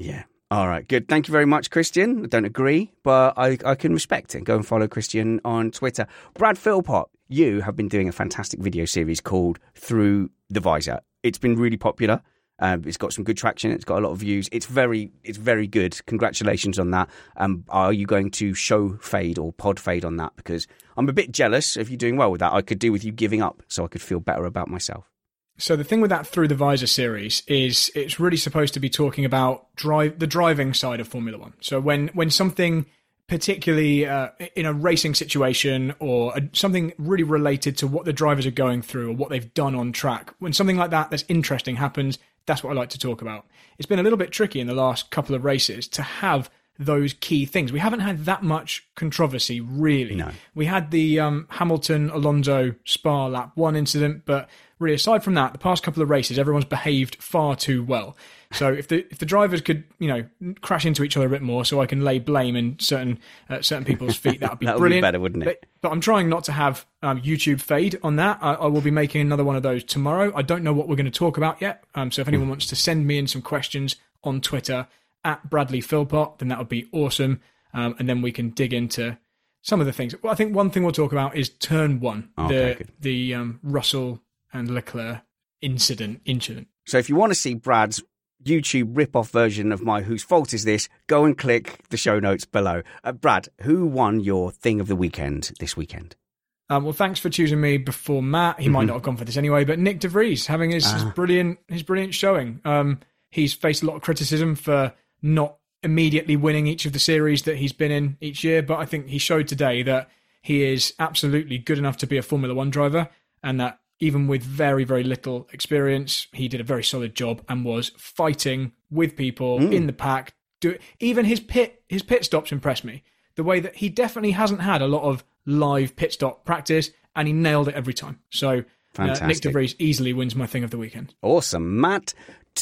All right, good. Thank you very much, Christian. I don't agree, but I, I can respect it. Go and follow Christian on Twitter. Brad Philpott, you have been doing a fantastic video series called Through the Visor. It's been really popular. Um, it's got some good traction. It's got a lot of views. It's very, it's very good. Congratulations on that. Um, are you going to show fade or pod fade on that? Because I'm a bit jealous of you doing well with that. I could do with you giving up so I could feel better about myself. So the thing with that Through the Visor series is it's really supposed to be talking about drive the driving side of Formula One. So when, when something particularly uh, in a racing situation or a, something really related to what the drivers are going through or what they've done on track, when something like that that's interesting happens, that's what I like to talk about. It's been a little bit tricky in the last couple of races to have those key things. We haven't had that much controversy, really. No. We had the um, Hamilton-Alonso Spa lap one incident, but really, aside from that, the past couple of races, everyone's behaved far too well. So if the if the drivers could, you know, crash into each other a bit more, so I can lay blame in certain uh, certain people's feet, that would be that would brilliant. Be better, wouldn't it? But, but I'm trying not to have um, YouTube fade on that. I, I will be making another one of those tomorrow. I don't know what we're going to talk about yet. Um, so if anyone wants to send me in some questions on Twitter at Bradley Philpott, then that would be awesome. Um, and then we can dig into some of the things. Well, I think one thing we'll talk about is turn one, okay, the good. the um, Russell and Leclerc incident. Incident. So if you want to see Brad's YouTube rip-off version of my Whose Fault Is This, go and click the show notes below. Uh, Brad, who won your thing of the weekend this weekend? Um, well, thanks for choosing me before Matt. He mm-hmm. might not have gone for this anyway, but Nick De Vries having his, ah. his brilliant his brilliant showing. Um, he's faced a lot of criticism for not immediately winning each of the series that he's been in each year, but I think he showed today that he is absolutely good enough to be a Formula One driver, and that even with very, very little experience, he did a very solid job and was fighting with people mm. in the pack. Do even his pit his pit stops impressed me. The way that he definitely hasn't had a lot of live pit stop practice, and he nailed it every time. So uh, Nick De Vries easily wins my thing of the weekend. Awesome, Matt.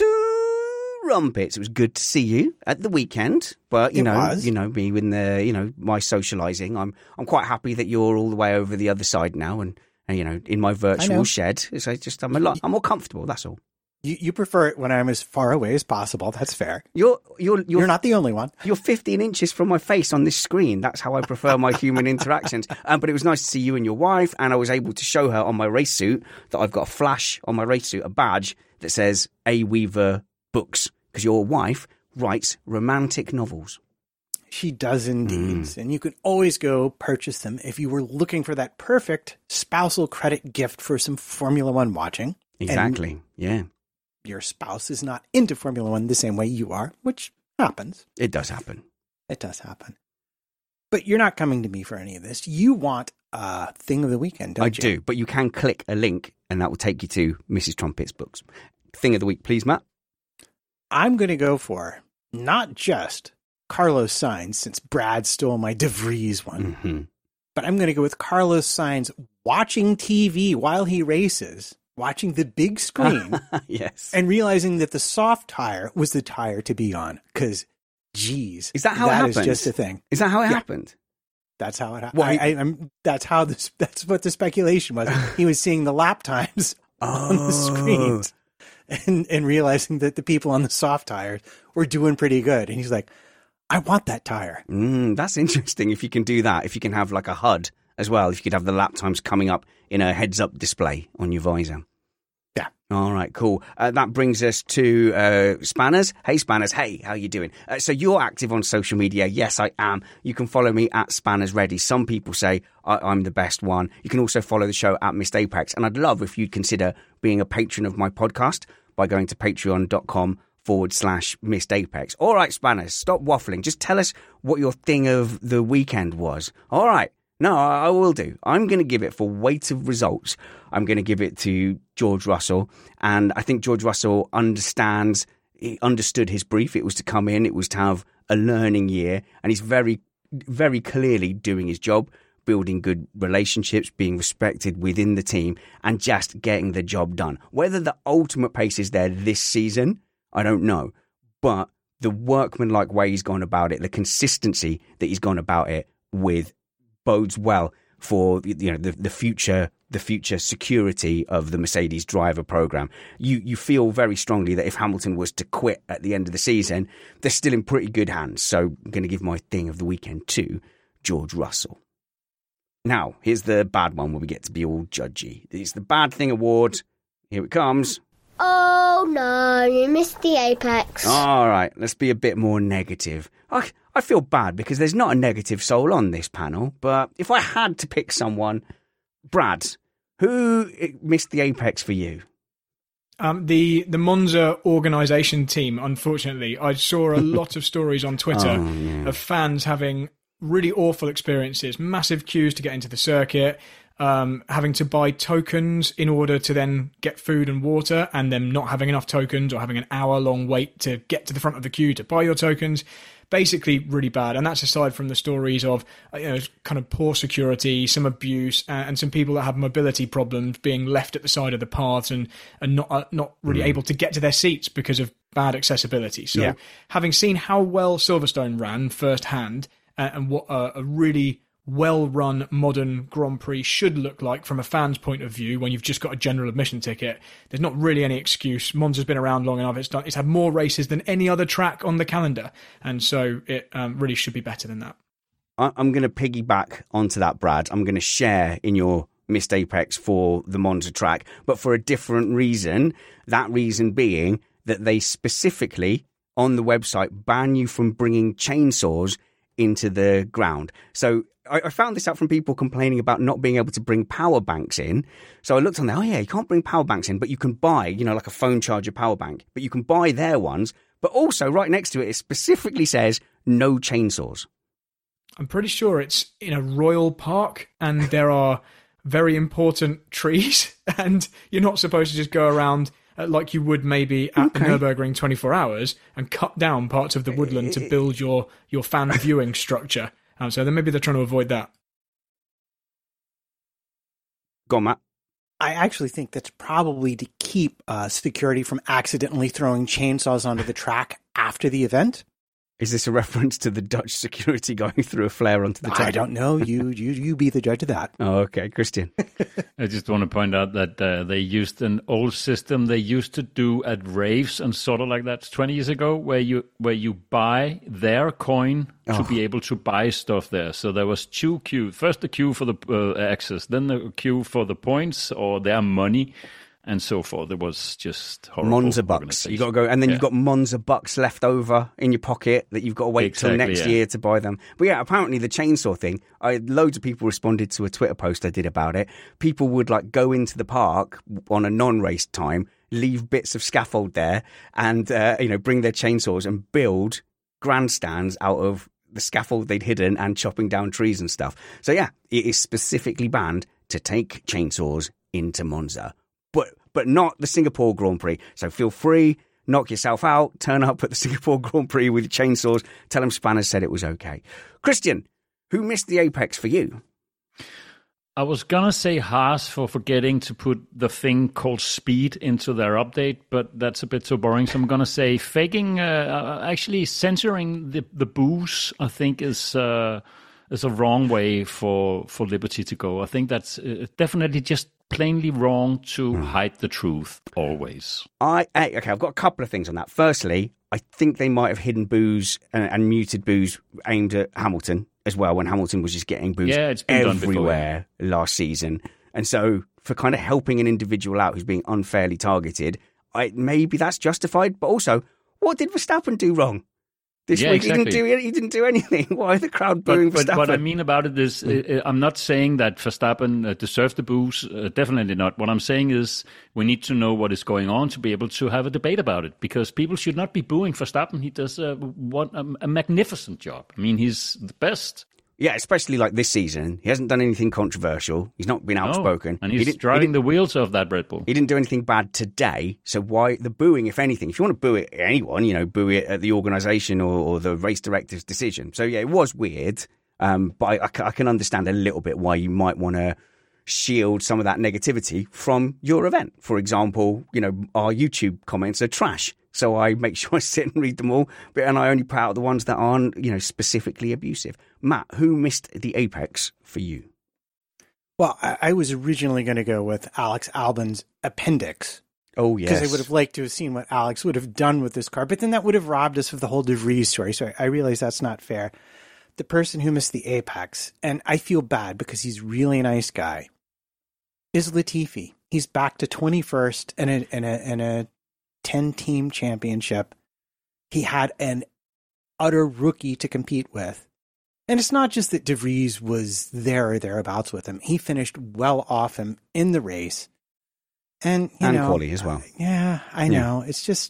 Two rumpets. It was good to see you at the weekend, but you it know, was. you know me in the you know my socialising. I'm I'm quite happy that you're all the way over the other side now, and. And, you know, in my virtual shed, so I just I'm a lot I'm more comfortable. That's all. You you prefer it when I'm as far away as possible. That's fair. You're you're you're, you're not the only one. You're fifteen inches from my face on this screen. That's how I prefer my human interactions. Um, but it was nice to see you and your wife, and I was able to show her on my race suit that I've got a flash on my race suit, a badge that says A. Weaver Books, because your wife writes romantic novels. She does indeed. Mm. And you can always go purchase them if you were looking for that perfect spousal credit gift for some Formula One watching. Exactly. And yeah. Your spouse is not into Formula One the same way you are, which happens. It does happen. It does happen. But you're not coming to me for any of this. You want a thing of the weekend, don't I you? I do, but you can click a link and that will take you to Missus Trumpet's books. Thing of the week, please, Matt. I'm going to go for not just Carlos Sainz, since Brad stole my De Vries one. Mm-hmm. But I'm going to go with Carlos Sainz watching T V while he races, watching the big screen. Yes. And realizing that the soft tire was the tire to be on. Because, geez. Is that how that it happened? That is just a thing. Is that how it yeah. happened? That's how it happened. Well, I, I, I'm, that's how this, that's what the speculation was. He was seeing the lap times oh. on the screens and, and realizing that the people on the soft tires were doing pretty good. And he's like, I want that tire. Mm, that's interesting if you can do that. If you can have like a H U D as well. If you could have the lap times coming up in a heads-up display on your visor. Yeah. All right, cool. Uh, that brings us to uh, Spanners. Hey, Spanners. Hey, how you doing? Uh, so you're active on social media. Yes, I am. You can follow me at Spanners Ready. Some people say I- I'm the best one. You can also follow the show at Missed Apex. And I'd love if you'd consider being a patron of my podcast by going to patreon.com forward slash Missed Apex. All right, Spanners, stop waffling. Just tell us what your thing of the weekend was. All right. No, I, I will do. I'm going to give it for weight of results. I'm going to give it to George Russell. And I think George Russell understands, he understood his brief. It was to come in. It was to have a learning year. And he's very, very clearly doing his job, building good relationships, being respected within the team, and just getting the job done. Whether the ultimate pace is there this season, I don't know, but the workmanlike way he's gone about it, the consistency that he's gone about it with bodes well for, you know, the, the future the future security of the Mercedes driver program. You you feel very strongly that if Hamilton was to quit at the end of the season, they're still in pretty good hands. So I'm going to give my thing of the weekend to George Russell. Now, here's the bad one where we get to be all judgy. It's the Bad Thing Award. Here it comes. Oh no, you missed the apex. All right, let's be a bit more negative. I, I feel bad because there's not a negative soul on this panel, but if I had to pick someone, Brad, who missed the apex for you? Um, the the Monza organisation team, unfortunately. I saw a lot of stories on Twitter Oh, yeah. of fans having really awful experiences, massive queues to get into the circuit, um, having to buy tokens in order to then get food and water, and them not having enough tokens or having an hour-long wait to get to the front of the queue to buy your tokens. Basically really bad, and that's aside from the stories of you know kind of poor security, some abuse, uh, and some people that have mobility problems being left at the side of the paths and and not uh, not really Mm. able to get to their seats because of bad accessibility. So, Yeah. having seen how well Silverstone ran firsthand, uh, and what a, a really well-run modern Grand Prix should look like from a fan's point of view when you've just got a general admission ticket, there's not really any excuse. Monza's been around long enough. It's done. It's had more races than any other track on the calendar, and so it um, really should be better than that. I- I'm going to piggyback onto that, Brad. I'm going to share in your missed apex for the Monza track, but for a different reason. That reason being that they specifically, on the website, ban you from bringing chainsaws into the ground. So I, I found this out from people complaining about not being able to bring power banks in. So I looked on there, oh yeah, you can't bring power banks in, but you can buy, you know, like a phone charger power bank, but you can buy their ones. But also right next to it, it specifically says no chainsaws. I'm pretty sure it's in a royal park, and there are very important trees, and you're not supposed to just go around uh, like you would maybe at Okay. Nürburgring twenty-four hours and cut down parts of the woodland to build your, your fan viewing structure. Um, so then maybe they're trying to avoid that. Go on, Matt. I actually think that's probably to keep uh, security from accidentally throwing chainsaws onto the track after the event. Is this a reference to the Dutch security going through a flare onto the track? I don't know. You you you be the judge of that. Oh, okay. Christian. I just want to point out that uh, they used an old system they used to do at raves and sort of like that twenty years ago, where you where you buy their coin to Oh. be able to buy stuff there. So there was two queues. First the queue for the uh, access, then the queue for the points or their money, and so forth. It was just horrible. Monza bucks. You got to go, and then Yeah. you've got Monza bucks left over in your pocket that you've got to wait till Exactly, next yeah. year to buy them. But yeah, apparently the chainsaw thing. I loads of people responded to a Twitter post I did about it. People would like go into the park on a non-race time, leave bits of scaffold there, and uh, you know bring their chainsaws and build grandstands out of the scaffold they'd hidden and chopping down trees and stuff. So yeah, it is specifically banned to take chainsaws into Monza. But but not the Singapore Grand Prix. So feel free, knock yourself out, turn up at the Singapore Grand Prix with your chainsaws, tell them Spanners said it was okay. Christian, who missed the apex for you? I was gonna say Haas for forgetting to put the thing called speed into their update, but that's a bit too boring. So I'm gonna say faking, uh, actually censoring the the booze. I think is uh, is a wrong way for for Liberty to go. I think that's uh, definitely just plainly wrong to hide the truth always. I, I okay, I've got a couple of things on that. Firstly, I think they might have hidden booze and, and muted booze aimed at Hamilton as well when Hamilton was just getting booze Yeah, it's been done before, everywhere last season. And so for kind of helping an individual out who's being unfairly targeted, I maybe that's justified. But also, what did Verstappen do wrong this Yeah, week? He exactly. didn't do he didn't do anything. Why are the crowd booing But, but Verstappen? what I mean about it is, uh, I'm not saying that Verstappen uh, deserved the boost. Uh, definitely not. What I'm saying is, we need to know what is going on to be able to have a debate about it. Because people should not be booing Verstappen. He does uh, one, a, a magnificent job. I mean, he's the best. Yeah, especially like this season. He hasn't done anything controversial. He's not been outspoken. No, and He he's didn't- he driving didn't- the wheels of that Red Bull. He didn't do anything bad today, so why the booing, if anything? If you want to boo it at anyone, you know, boo it at the organisation or, or the race director's decision. So yeah, it was weird, um, but I, I ca- I can understand a little bit why you might want to shield some of that negativity from your event. For example, you know, our YouTube comments are trash, so I make sure I sit and read them all, but and I only put out the ones that aren't, you know, specifically abusive. Matt, who missed the apex for you? Well, I, I was originally going to go with Alex Albon's appendix. Oh, yes. Because I would have liked to have seen what Alex would have done with this car, but then that would have robbed us of the whole De Vries story. So I, I realize that's not fair. The person who missed the apex, and I feel bad because he's really a nice guy, is Latifi. He's back to twenty-first in a, in a, in a ten-team championship. He had an utter rookie to compete with. And it's not just that De Vries was there or thereabouts with him. He finished well off him in the race. And, you and know, quality as well. Yeah, I know. Yeah. It's just,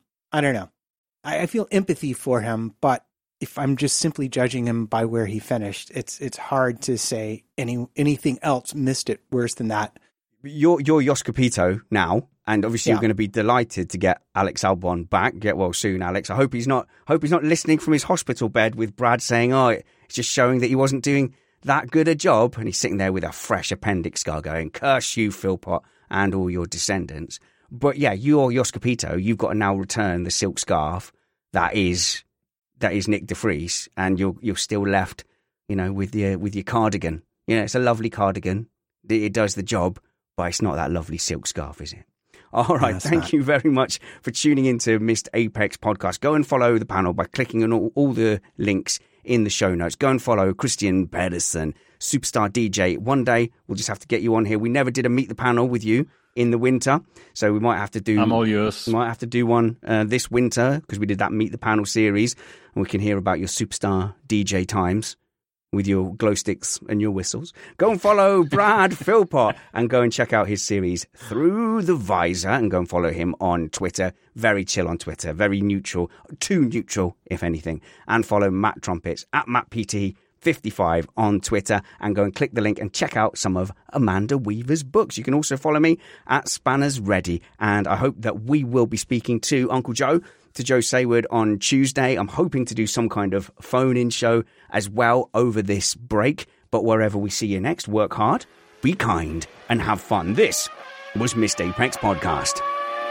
I don't know. I, I feel empathy for him, but if I'm just simply judging him by where he finished, it's it's hard to say any anything else missed it worse than that. You're, you're Jos Capito now, and obviously yeah. you're going to be delighted to get Alex Albon back. Get well soon, Alex. I hope he's not hope he's not listening from his hospital bed with Brad saying, oh, it's just showing that he wasn't doing that good a job. And he's sitting there with a fresh appendix scar going, curse you, Philpott, and all your descendants. But yeah, you're Jos Capito. You've got to now return the silk scarf that is that is Nick De Vries, and you're you're still left, you know, with your with your cardigan. You know, it's a lovely cardigan. It, it does the job, but it's not that lovely silk scarf, is it? All right, no, thank not. you very much for tuning into Missed Apex Podcast. Go and follow the panel by clicking on all, all the links in the show notes. Go and follow Christian Pedersen, Superstar D J. One day we'll just have to get you on here. We never did a Meet the Panel with you in the winter, so we might have to do. I'm all yours. We might have to do one uh, this winter because we did that Meet the Panel series, and we can hear about your Superstar D J times with your glow sticks and your whistles. Go and follow Brad Philpott and go and check out his series Through the Visor, and go and follow him on Twitter. Very chill on Twitter, very neutral, too neutral if anything. And follow Matt Trumpets at Matt P T fifty-five on Twitter, and go and click the link and check out some of Amanda Weaver's books. You can also follow me at Spanners Ready, and I hope that we will be speaking to Uncle Joe, to Joe Sayward on Tuesday. I'm hoping to do some kind of phone-in show as well over this break, but wherever we see you next, work hard, be kind, and have fun. This was Missed Apex Podcast.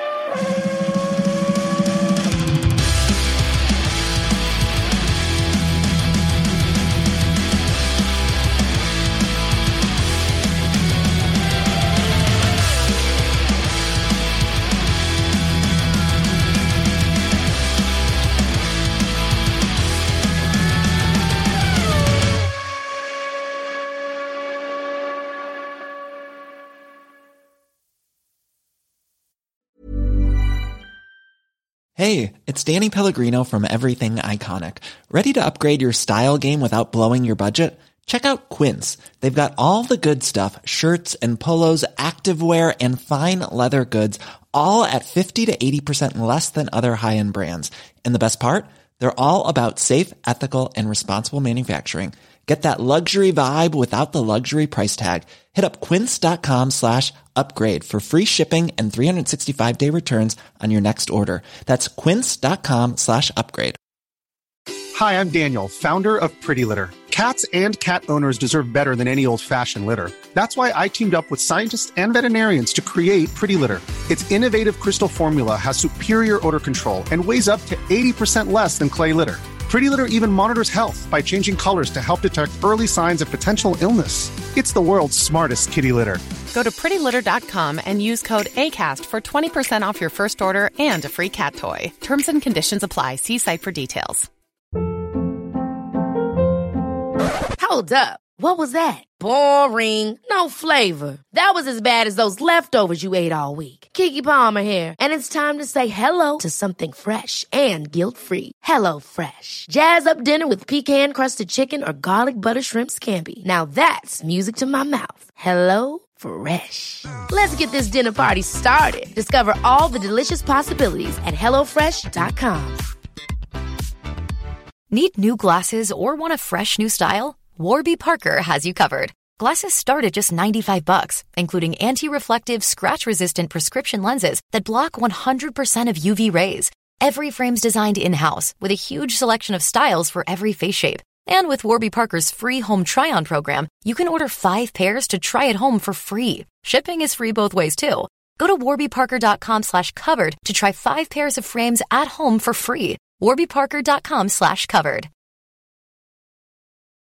Hey, it's Danny Pellegrino from Everything Iconic. Ready to upgrade your style game without blowing your budget? Check out Quince. They've got all the good stuff, shirts and polos, activewear, and fine leather goods, all at fifty to eighty percent less than other high-end brands. And the best part? They're all about safe, ethical, and responsible manufacturing. Get that luxury vibe without the luxury price tag. Hit up quince.com slash upgrade for free shipping and three sixty-five day returns on your next order. That's quince.com slash upgrade. Hi, I'm Daniel, founder of Pretty Litter. Cats and cat owners deserve better than any old-fashioned litter. That's why I teamed up with scientists and veterinarians to create Pretty Litter. Its innovative crystal formula has superior odor control and weighs up to eighty percent less than clay litter. Pretty Litter even monitors health by changing colors to help detect early signs of potential illness. It's the world's smartest kitty litter. Go to pretty litter dot com and use code ACAST for twenty percent off your first order and a free cat toy. Terms and conditions apply. See site for details. Hold up. What was that? Boring. No flavor. That was as bad as those leftovers you ate all week. Keke Palmer here, and it's time to say hello to something fresh and guilt-free. Hello Fresh. Jazz up dinner with pecan-crusted chicken or garlic butter shrimp scampi. Now that's music to my mouth. Hello Fresh. Let's get this dinner party started. Discover all the delicious possibilities at hello fresh dot com. Need new glasses or want a fresh new style? Warby Parker has you covered. Glasses start at just ninety-five bucks, including anti-reflective, scratch-resistant prescription lenses that block one hundred percent of U V rays. Every frame's designed in-house with a huge selection of styles for every face shape. And with Warby Parker's free home try-on program, you can order five pairs to try at home for free. Shipping is free both ways, too. Go to warby parker dot com slash covered to try five pairs of frames at home for free. warby parker dot com slash covered.